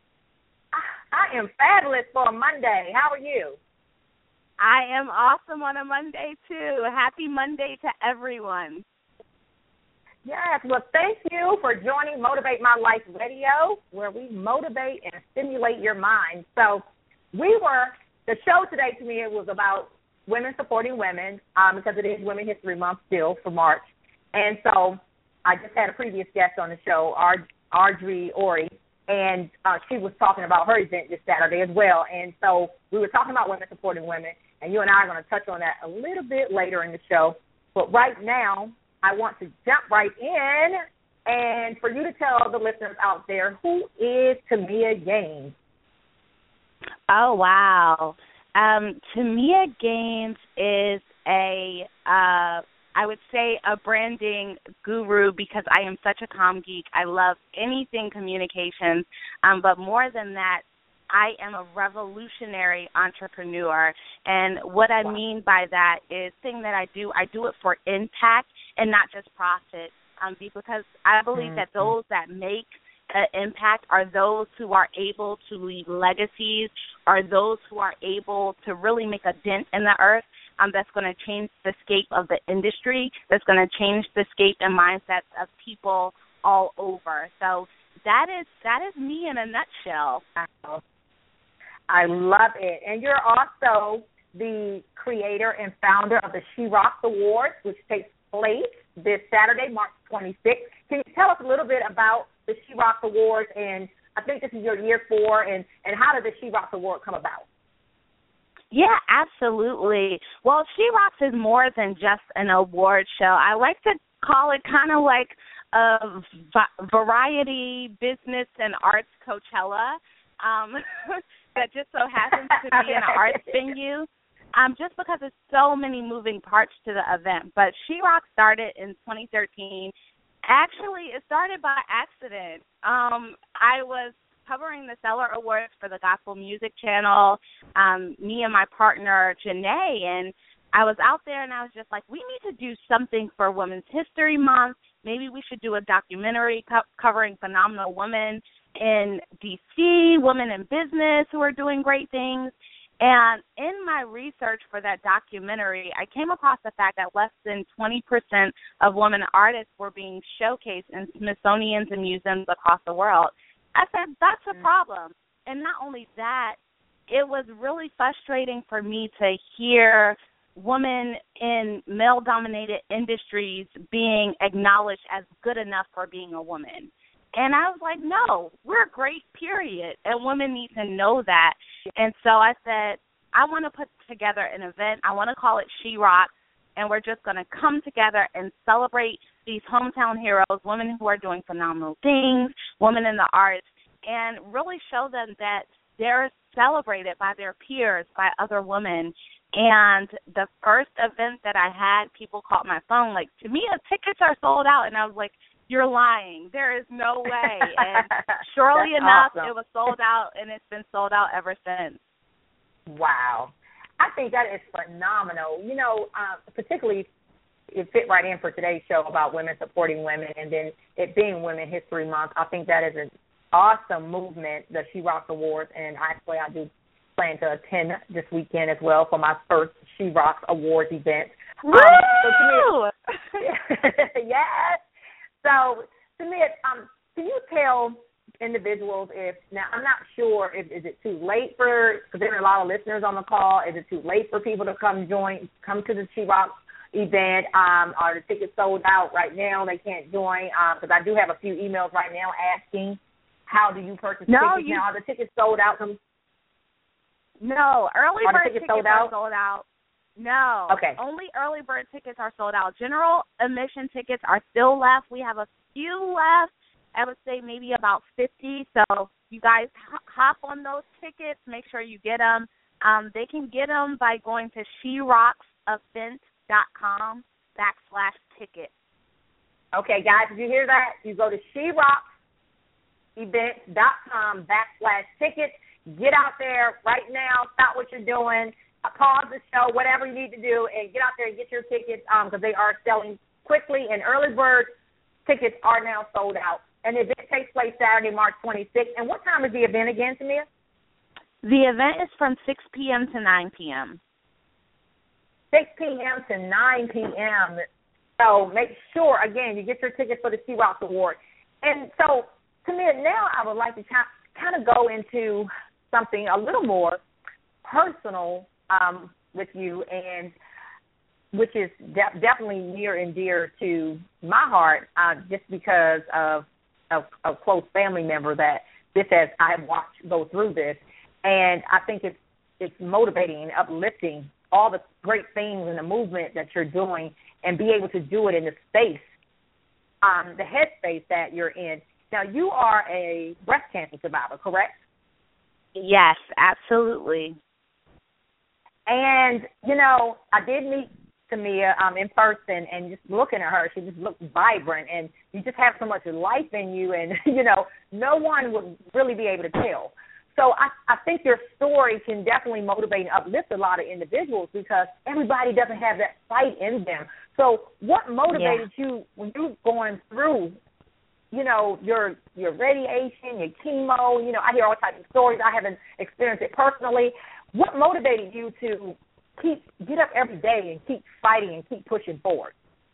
I am fabulous for a Monday. How are you? I am awesome on a Monday, too. Happy Monday to everyone. Yes, well, thank you for joining Motivate My Life Radio, where we motivate and stimulate your mind. So we were, the show today to me, it was about women supporting women, um, because it is Women History Month still for March. And so I just had a previous guest on the show, Audrey Orey, and uh, she was talking about her event this Saturday as well. And so we were talking about women supporting women, and you and I are going to touch on that a little bit later in the show. But right now, I want to jump right in and for you to tell the listeners out there, who is Tamia Gaines? Oh, wow. Um, Tamia Gaines is a, uh, I would say, a branding guru because I am such a comm geek. I love anything communications, um, but more than that, I am a revolutionary entrepreneur, and what I mean by that is thing that I do, I do it for impact and not just profit, um, because I believe mm-hmm. that those that make an impact are those who are able to leave legacies, are those who are able to really make a dent in the earth. Um, that's going to change the scape of the industry, that's going to change the scape and mindsets of people all over. So that is that is me in a nutshell. I love it. And you're also the creator and founder of the She Rocks Awards, which takes place this Saturday, March twenty-sixth. Can you tell us a little bit about the She Rocks Awards? And I think this is your year four, and, and how did the She Rocks Award come about? Yeah, absolutely. Well, She Rocks is more than just an award show. I like to call it kind of like a v- variety business and arts Coachella. Um, that just so happens to be an arts venue, um, just because there's so many moving parts to the event. But She Rock started in twenty thirteen. Actually, it started by accident. Um, I was covering the Stellar Awards for the Gospel Music Channel, um, me and my partner, Janae, and I was out there and I was just like, we need to do something for Women's History Month. Maybe we should do a documentary co- covering phenomenal women in D C, women in business who are doing great things. And in my research for that documentary, I came across the fact that less than twenty percent of women artists were being showcased in Smithsonian's and museums across the world. I said, that's a problem. And not only that, it was really frustrating for me to hear women in male-dominated industries being acknowledged as good enough for being a woman. And I was like, no, we're great, period, and women need to know that. And so I said, I want to put together an event. I want to call it She Rocks, and we're just going to come together and celebrate these hometown heroes, women who are doing phenomenal things, women in the arts, and really show them that they're celebrated by their peers, by other women. And the first event that I had, people called my phone like, Tamia, tickets are sold out. And I was like, you're lying. There is no way. And surely enough, awesome. It was sold out, and it's been sold out ever since. Wow. I think that is phenomenal. You know, uh, particularly it fit right in for today's show about women supporting women, and then it being Women History Month. I think that is an awesome movement, the She Rocks Awards, and actually I do plan to attend this weekend as well for my first She Rocks Awards event. Woo! Um, so to me, yes. So to me, um, can you tell individuals if, now I'm not sure if is it too late for, because there are a lot of listeners on the call, is it too late for people to come join, come to the She Rocks event? Um, are the tickets sold out right now? They can't join? Because um, I do have a few emails right now asking, how do you purchase no, tickets you, now? Are the tickets sold out? From, no, early are bird tickets, tickets sold are out? sold out. No. Okay. Only early bird tickets are sold out. General admission tickets are still left. We have a few left. I would say maybe about fifty. So you guys hop on those tickets. Make sure you get them. Um, they can get them by going to she rocks event dot com backslash ticket. Okay, guys, did you hear that? You go to she rocks event dot com backslash tickets. Get out there right now. Stop what you're doing. Pause the show, whatever you need to do, and get out there and get your tickets because um, they are selling quickly, and early bird tickets are now sold out. And the event takes place Saturday, March twenty-sixth. And what time is the event again, Tamia? The event is from six p.m. to nine p.m. six p.m. to nine p.m. So make sure, again, you get your tickets for the She Rocks Award. And so, Tamia, now I would like to kind of go into something a little more personal um, with you, and which is de- definitely near and dear to my heart, uh, just because of a, a close family member that this has I have watched go through this, and I think it's it's motivating and uplifting all the great things in the movement that you're doing, and be able to do it in the space, um, the headspace that you're in. Now, you are a breast cancer survivor, correct? Yes, absolutely. And, you know, I did meet Tamia um, in person, and just looking at her, she just looked vibrant, and you just have so much life in you, and, you know, no one would really be able to tell. So I, I think your story can definitely motivate and uplift a lot of individuals, because everybody doesn't have that fight in them. So what motivated yeah. you when you were going through, you know, your your radiation, your chemo? You know, I hear all types of stories. I haven't experienced it personally. What motivated you to keep get up every day and keep fighting and keep pushing forward?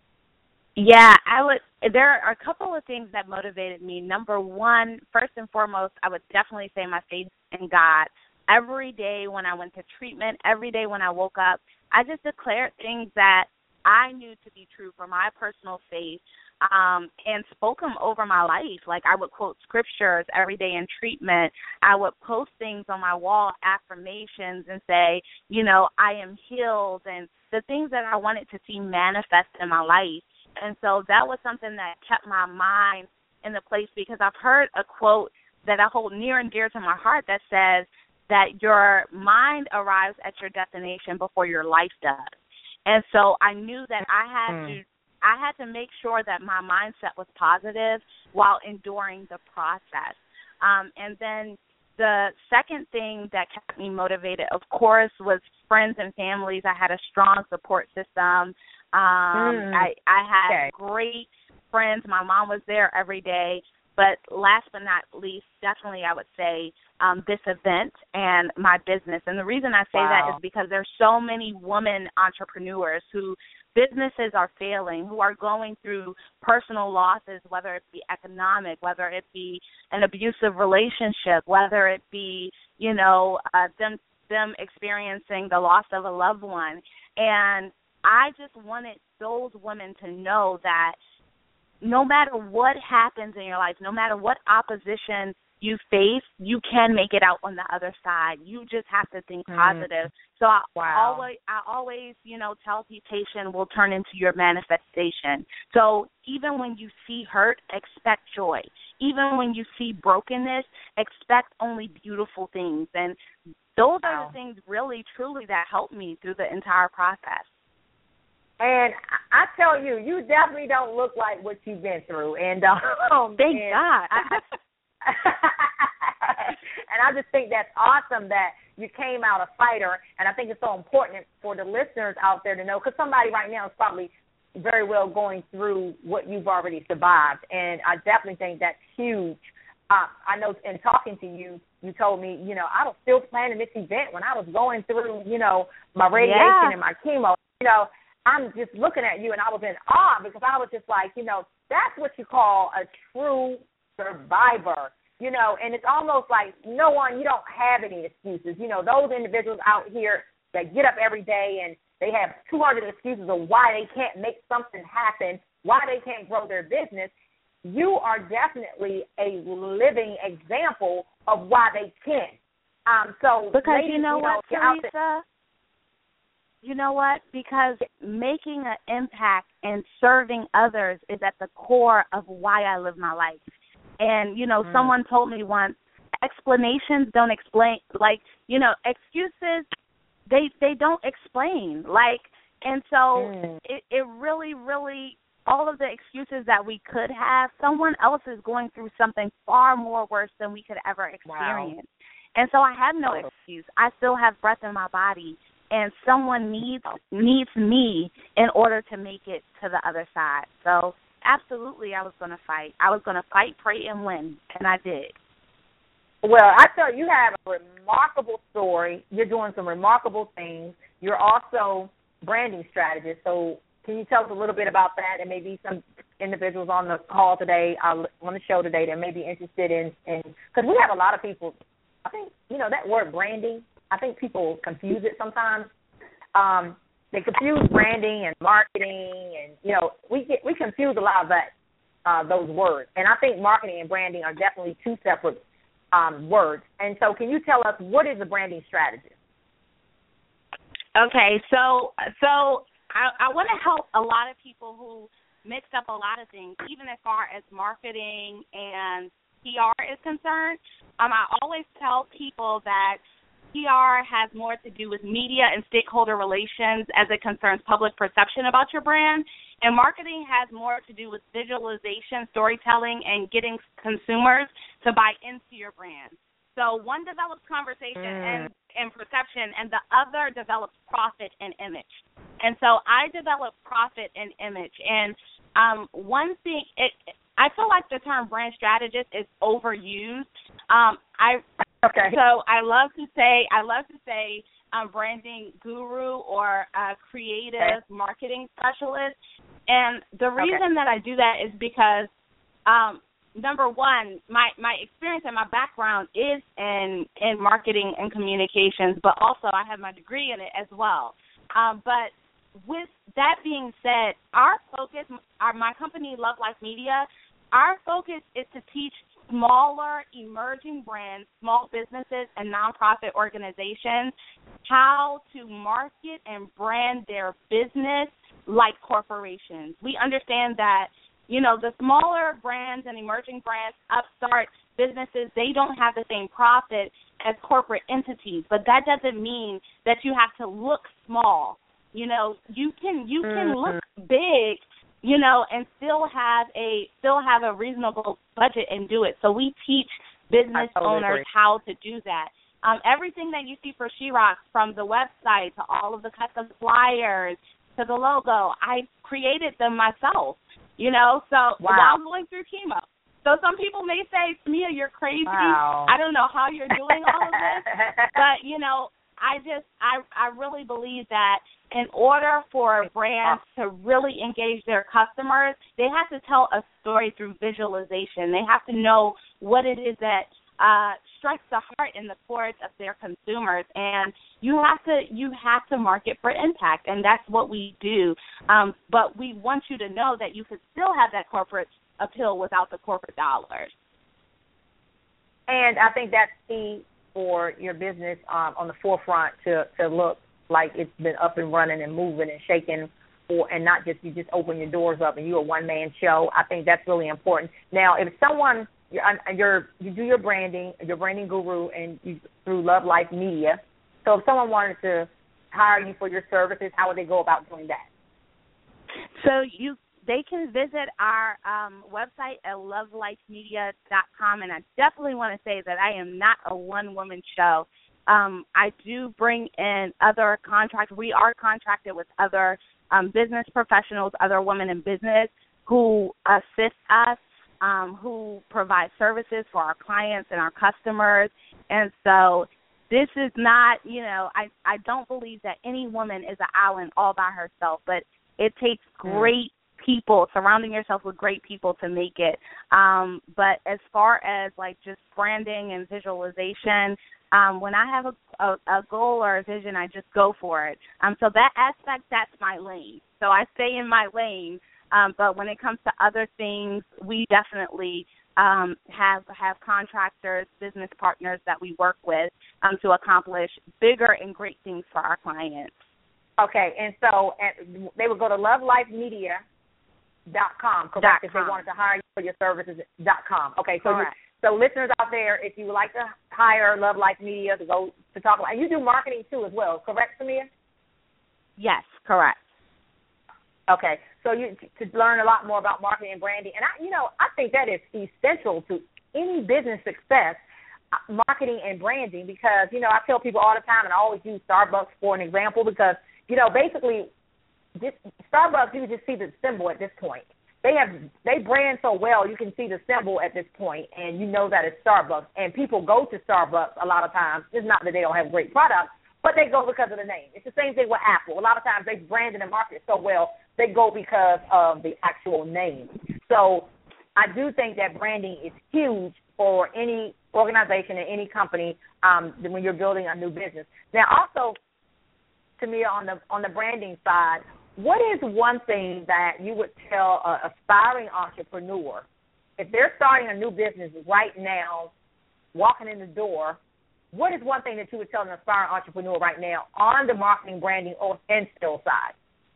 Yeah, I would. There are a couple of things that motivated me. Number one, first and foremost, I would definitely say my faith in God. Every day when I went to treatment, every day when I woke up, I just declared things that I knew to be true for my personal faith, um, and spoke them over my life. Like, I would quote scriptures every day in treatment. I would post things on my wall, affirmations, and say, you know, I am healed, and the things that I wanted to see manifest in my life. And so that was something that kept my mind in the place, because I've heard a quote that I hold near and dear to my heart that says that your mind arrives at your destination before your life does. And so I knew that I had mm. to I had to make sure that my mindset was positive while enduring the process. Um, and then the second thing that kept me motivated, of course, was friends and families. I had a strong support system. Um, mm. I, I had okay. great friends. My mom was there every day. But last but not least, definitely I would say um, this event and my business. And the reason I say wow. that is because there's so many women entrepreneurs who businesses are failing, who are going through personal losses, whether it be economic, whether it be an abusive relationship, whether it be, you know, uh, them them experiencing the loss of a loved one. And I just wanted those women to know that no matter what happens in your life, no matter what opposition you face, you can make it out on the other side. You just have to think positive. Mm. So I wow. always, I always, you know, tell temptation will turn into your manifestation. So even when you see hurt, expect joy. Even when you see brokenness, expect only beautiful things. And those wow. are the things really, truly that helped me through the entire process. And I tell you, you definitely don't look like what you've been through. And um, thank and God. I, and I just think that's awesome that you came out a fighter. And I think it's so important for the listeners out there to know, because somebody right now is probably very well going through what you've already survived. And I definitely think that's huge. Uh, I know in talking to you, you told me, you know, I was still planning this event when I was going through, you know, my radiation yeah. and my chemo. You know, I'm just looking at you and I was in awe, because I was just like, you know, that's what you call a true survivor, you know, and it's almost like no one, you don't have any excuses. You know, those individuals out here that get up every day and they have two hundred excuses of why they can't make something happen, why they can't grow their business. You are definitely a living example of why they can. Um, so because ladies, you know, you know what, Teresa? You know what? Because making an impact and serving others is at the core of why I live my life. And, you know, mm. someone told me once, explanations don't explain, like, you know, excuses, they they don't explain. Like, and so mm. it, it really, really, all of the excuses that we could have, someone else is going through something far more worse than we could ever experience. Wow. And so I have no excuse. I still have breath in my body. And someone needs needs me in order to make it to the other side. So absolutely, I was going to fight. I was going to fight, pray, and win, and I did. Well, I tell you, you have a remarkable story. You're doing some remarkable things. You're also branding strategist. So can you tell us a little bit about that, and maybe some individuals on the call today, uh, on the show today, that may be interested in, because we have a lot of people, I think, you know, that word branding, I think people confuse it sometimes. Um, they confuse branding and marketing, and you know, we get we confuse a lot of that uh, those words. And I think marketing and branding are definitely two separate um, words. And so, can you tell us, what is a branding strategist? Okay, so so I, I want to help a lot of people who mix up a lot of things, even as far as marketing and P R is concerned. Um, I always tell people that P R has more to do with media and stakeholder relations as it concerns public perception about your brand, and marketing has more to do with visualization, storytelling, and getting consumers to buy into your brand. So one develops conversation mm. and, and perception, and the other develops profit and image. And so I develop profit and image. And um, one thing, it, I feel like the term brand strategist is overused. Um, I Okay. So I love to say I love to say um, branding guru or a creative okay. marketing specialist, and the reason okay. that I do that is because um, number one, my, my experience and my background is in in marketing and communications, but also I have my degree in it as well. Um, but with that being said, our focus, our my company Love Life Media, our focus is to teach smaller emerging brands, small businesses, and nonprofit organizations how to market and brand their business like corporations. We understand that, you know, the smaller brands and emerging brands, upstart businesses, they don't have the same profit as corporate entities, but that doesn't mean that you have to look small. You know, you can you can look big, you know, and still have a still have a reasonable budget and do it. So we teach business totally owners agree. how to do that. Um, everything that you see for She-Rocks, from the website to all of the custom flyers to the logo, I created them myself, you know, so wow. while going through chemo. So some people may say, Tamia, you're crazy. Wow. I don't know how you're doing all of this. But, you know, I just, I, I really believe that in order for brands to really engage their customers, they have to tell a story through visualization. They have to know what it is that uh, strikes the heart and the chords of their consumers, and you have to you have to market for impact, and that's what we do. Um, but we want you to know that you could still have that corporate appeal without the corporate dollars. And I think that's key for your business um, on the forefront to, to look like it's been up and running and moving and shaking, or, and not just you just open your doors up and you're a one-man show. I think that's really important. Now, if someone, you're, you're, you do your branding, your branding guru, and you, through Love Life Media, so if someone wanted to hire you for your services, how would they go about doing that? So you they can visit our um, website at love life media dot com, and I definitely want to say that I am not a one-woman show. Um, I do bring in other contractors. We are contracted with other um, business professionals, other women in business who assist us, um, who provide services for our clients and our customers. And so this is not, you know, I, I don't believe that any woman is an island all by herself, but it takes great people, surrounding yourself with great people to make it. Um, but as far as, like, just branding and visualization, um, when I have a, a, a goal or a vision, I just go for it. Um, so that aspect, that's my lane. So I stay in my lane. Um, but when it comes to other things, we definitely um, have have contractors, business partners that we work with um, to accomplish bigger and great things for our clients. Okay, and so and they would go to love life media dot com, correct, if they wanted to hire you for your services, dot com. Okay, so you, so listeners out there, if you would like to hire Love Life Media to go to talk about, and you do marketing too as well, correct, Samia? Yes, correct. Okay, so you to learn a lot more about marketing and branding, and I, you know, I think that is essential to any business success, marketing and branding, because, you know, I tell people all the time, and I always use Starbucks for an example, because, you know, basically, this, Starbucks, you can just see the symbol at this point. They have they brand so well, you can see the symbol at this point, and you know that it's Starbucks. And people go to Starbucks a lot of times. It's not that they don't have great products, but they go because of the name. It's the same thing with Apple. A lot of times they brand and market so well, they go because of the actual name. So I do think that branding is huge for any organization and any company um, when you're building a new business. Now, also, to me, on the on the branding side, what is one thing that you would tell an aspiring entrepreneur if they're starting a new business right now, walking in the door? What is one thing that you would tell an aspiring entrepreneur right now on the marketing, branding, or and sales side?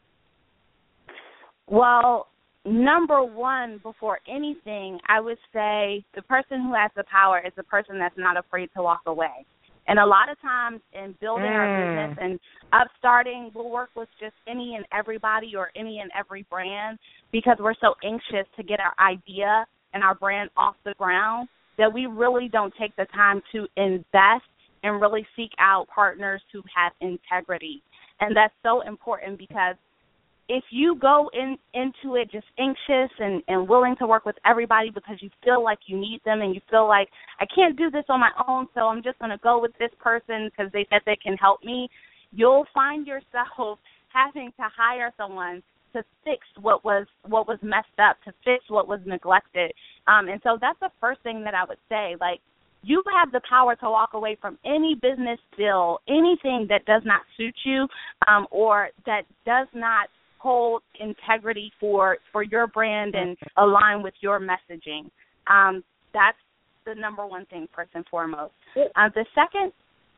Well, number one, before anything, I would say the person who has the power is the person that's not afraid to walk away. And a lot of times in building mm. our business and upstarting, we'll work with just any and everybody or any and every brand because we're so anxious to get our idea and our brand off the ground that we really don't take the time to invest and really seek out partners who have integrity. And that's so important because if you go in into it just anxious and, and willing to work with everybody because you feel like you need them and you feel like, I can't do this on my own, so I'm just going to go with this person because they said they can help me, you'll find yourself having to hire someone to fix what was what was messed up, to fix what was neglected. Um, and so that's the first thing that I would say. Like, you have the power to walk away from any business deal, anything that does not suit you um, or that does not hold integrity for, for your brand and align with your messaging. Um, that's the number one thing, first and foremost. Uh, the second,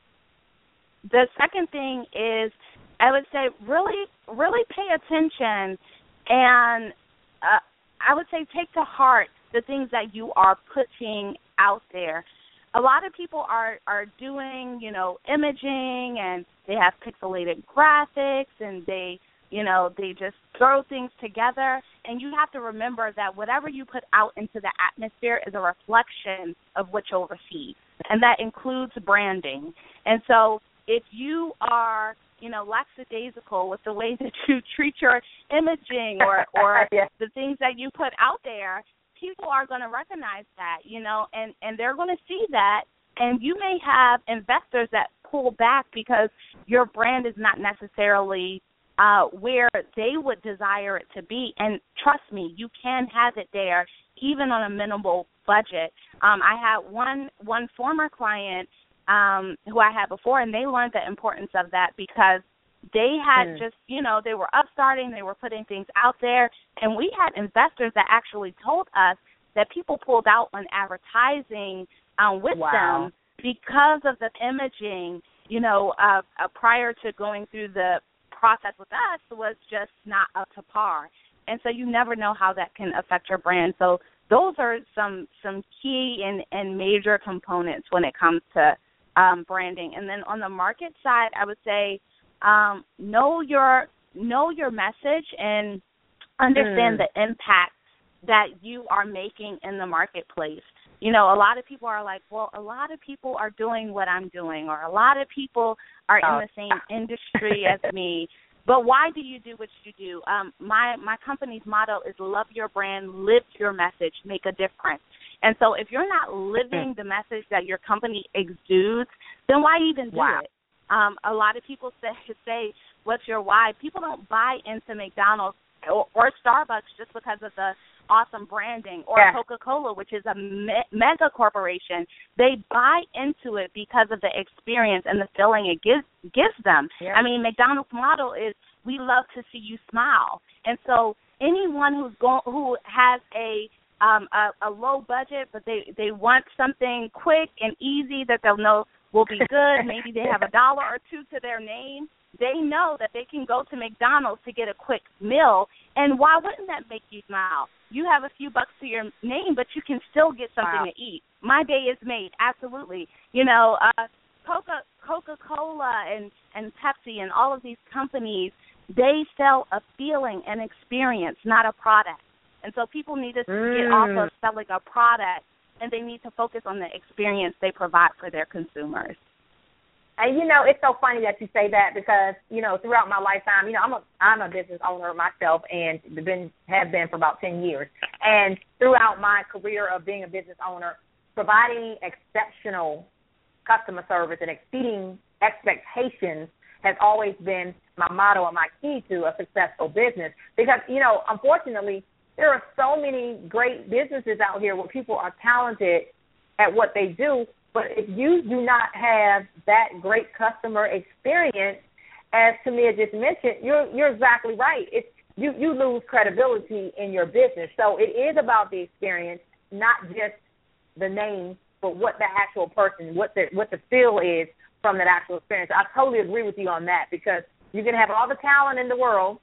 the second thing is, I would say, really, really pay attention, and uh, I would say take to heart the things that you are putting out there. A lot of people are, are doing, you know, imaging, and they have pixelated graphics, and they You know, they just throw things together, and you have to remember that whatever you put out into the atmosphere is a reflection of what you'll receive, and that includes branding. And so if you are, you know, lackadaisical with the way that you treat your imaging or, or yeah. the things that you put out there, people are going to recognize that, you know, and, and they're going to see that, and you may have investors that pull back because your brand is not necessarily Uh, where they would desire it to be. And trust me, you can have it there even on a minimal budget. Um, I had one one former client um, who I had before, and they learned the importance of that because they had mm. just, you know, they were upstarting, they were putting things out there, and we had investors that actually told us that people pulled out on advertising um, with wow. them because of the imaging, you know, uh, uh, prior to going through the process with us was just not up to par. And so you never know how that can affect your brand. So those are some some key and, and major components when it comes to um, branding. And then on the market side, I would say um, know your know your message and understand mm. the impact that you are making in the marketplace. You know, a lot of people are like, well, a lot of people are doing what I'm doing, or a lot of people are oh. in the same industry as me. But why do you do what you do? Um, my my company's motto is love your brand, live your message, make a difference. And so if you're not living the message that your company exudes, then why even do wow. it? Um, a lot of people say, say, what's your why? People don't buy into McDonald's or, or Starbucks just because of the awesome branding, or yeah. Coca-Cola, which is a me- mega corporation. They buy into it because of the experience and the feeling it gives gives them. Yeah. I mean, McDonald's motto is, we love to see you smile. And so anyone who's go- who has a um, a, a low budget, but they, they want something quick and easy that they'll know will be good, maybe they have a dollar or two to their name, they know that they can go to McDonald's to get a quick meal, and why wouldn't that make you smile? You have a few bucks to your name, but you can still get something wow. to eat. My day is made, absolutely. You know, uh, Coca Coca-Cola and, and Pepsi and all of these companies, they sell a feeling, an experience, not a product. And so people need to mm. get off of selling a product, and they need to focus on the experience they provide for their consumers. And, you know, it's so funny that you say that because, you know, throughout my lifetime, you know, I'm a I'm a business owner myself and been have been for about ten years. And throughout my career of being a business owner, providing exceptional customer service and exceeding expectations has always been my motto and my key to a successful business. Because, you know, unfortunately, there are so many great businesses out here where people are talented at what they do, but if you do not have that great customer experience, as Tamia just mentioned, you're you're exactly right. It's you, you lose credibility in your business. So it is about the experience, not just the name, but what the actual person, what the what the feel is from that actual experience. I totally agree with you on that because you can have all the talent in the world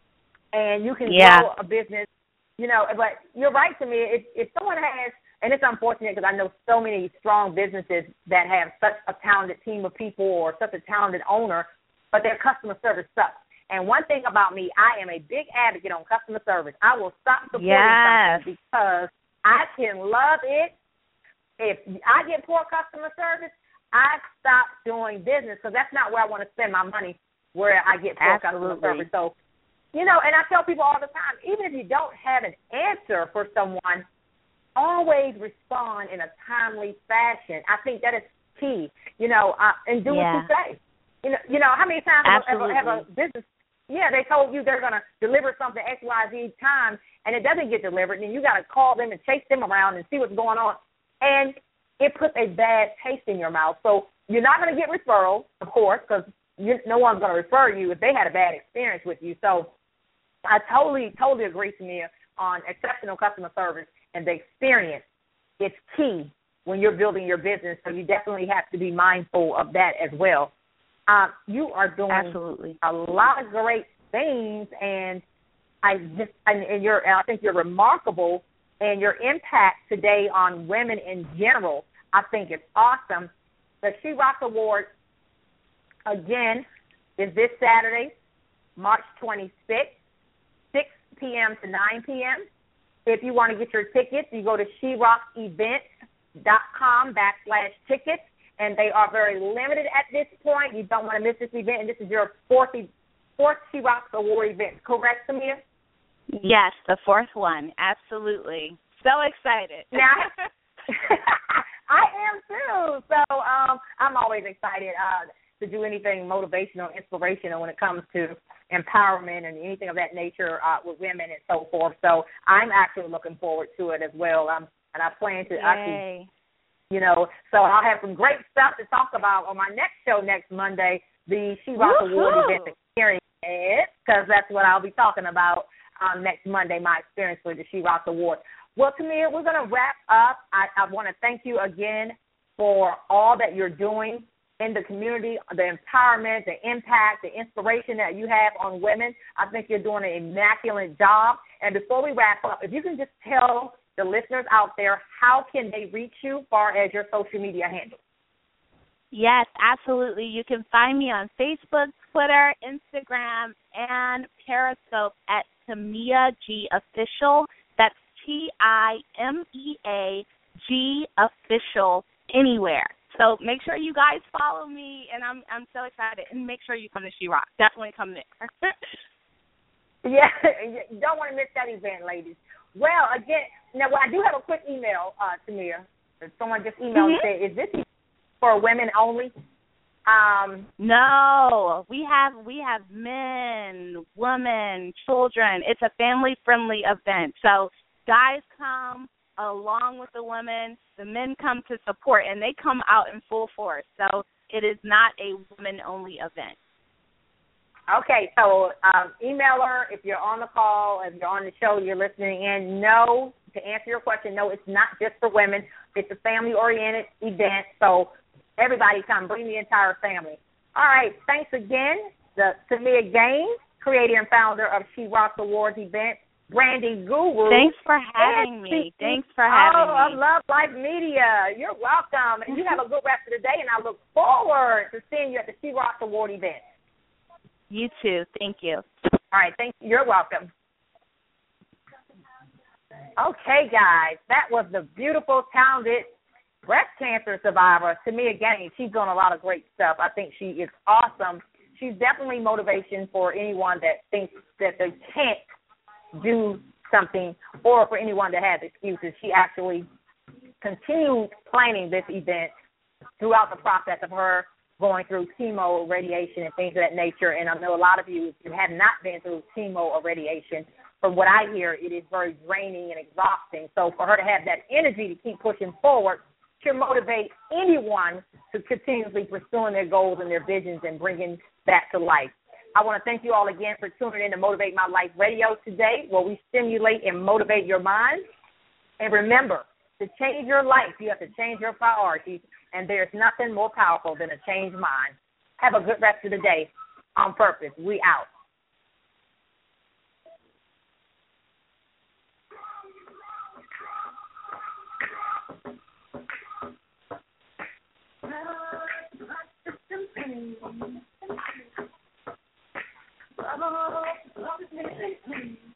and you can yeah. grow a business, you know, but you're right, Tamia. If, if someone has, and it's unfortunate because I know so many strong businesses that have such a talented team of people or such a talented owner, but their customer service sucks. And one thing about me, I am a big advocate on customer service. I will stop supporting yes. something because I can love it. If I get poor customer service, I stop doing business because that's not where I want to spend my money, where I get poor Absolutely. customer service. So, you know, and I tell people all the time, even if you don't have an answer for someone, always respond in a timely fashion. I think that is key, you know, uh, and do yeah. what you say. You know, you know, how many times have, have a business, yeah, they told you they're going to deliver something X Y Z time, and it doesn't get delivered, and you got to call them and chase them around and see what's going on. And it puts a bad taste in your mouth. So you're not going to get referrals, of course, because no one's going to refer you if they had a bad experience with you. So I totally, totally agree, Tamia, on exceptional customer service. And the experience is key when you're building your business, so you definitely have to be mindful of that as well. Uh, you are doing Absolutely. a lot of great things, and I just and, and you're and I think you're remarkable, and your impact today on women in general, I think it's awesome. The She Rocks Award again is this Saturday, March twenty-sixth, six p.m. to nine p.m. If you want to get your tickets, you go to she rocks events dot com backslash tickets, and they are very limited at this point. You don't want to miss this event, and this is your fourth, fourth She Rocks Award event. Correct, Tamia? Yes, the fourth one. Absolutely. So excited. Now, I am too. So um, I'm always excited uh, to do anything motivational, inspirational when it comes to empowerment and anything of that nature uh, with women and so forth. So I'm actually looking forward to it as well. Um, and I plan to Yay. actually, you know, so I'll have some great stuff to talk about on my next show next Monday, the She Rocks Award event experience, because that's what I'll be talking about um, next Monday, my experience with the She Rocks Award. Well, Tamia, we're going to wrap up. I, I want to thank you again for all that you're doing in the community, the empowerment, the impact, the inspiration that you have on women. I think you're doing an immaculate job. And before we wrap up, if you can just tell the listeners out there, how can they reach you as far as your social media handles? Yes, absolutely. You can find me on Facebook, Twitter, Instagram, and Periscope at Timea G Official. That's T I M E A G Official anywhere. So make sure you guys follow me, and I'm I'm so excited. And make sure you come to She Rock. Definitely come there. Yeah, you don't want to miss that event, ladies. Well, again, now well, I do have a quick email, uh, Tamia. Someone just emailed mm-hmm. and said, "Is this for women only?" Um, no, we have we have men, women, children. It's a family-friendly event. So guys come along with the women. The men come to support, and they come out in full force. So it is not a women-only event. Okay, so um, email her if you're on the call, if you're on the show, you're listening in. No, to answer your question, no, it's not just for women. It's a family-oriented event, so everybody come. Bring the entire family. All right, thanks again, the Tamia Gaines, creator and founder of She Rocks Awards event, branding guru. Thanks for having me. Thanks for having oh, me. Oh, of Love Life Media. You're welcome. And you have a good rest of the day, and I look forward to seeing you at the She Rocks Award event. You too. Thank you. All right. Thank you. You're welcome. Okay, guys. That was the beautiful, talented breast cancer survivor, Tamia Gaines. She's doing a lot of great stuff. I think she is awesome. She's definitely motivation for anyone that thinks that they can't do something, or for anyone that has excuses. She actually continued planning this event throughout the process of her going through chemo, radiation, and things of that nature. And I know a lot of you, if you have not been through chemo or radiation, from what I hear, it is very draining and exhausting. So for her to have that energy to keep pushing forward should motivate anyone to continuously pursuing their goals and their visions and bringing that to life. I want to thank you all again for tuning in to Motivate My Life Radio today, where we stimulate and motivate your mind. And remember, to change your life, you have to change your priorities, and there's nothing more powerful than a changed mind. Have a good rest of the day. On purpose. We out. Oh,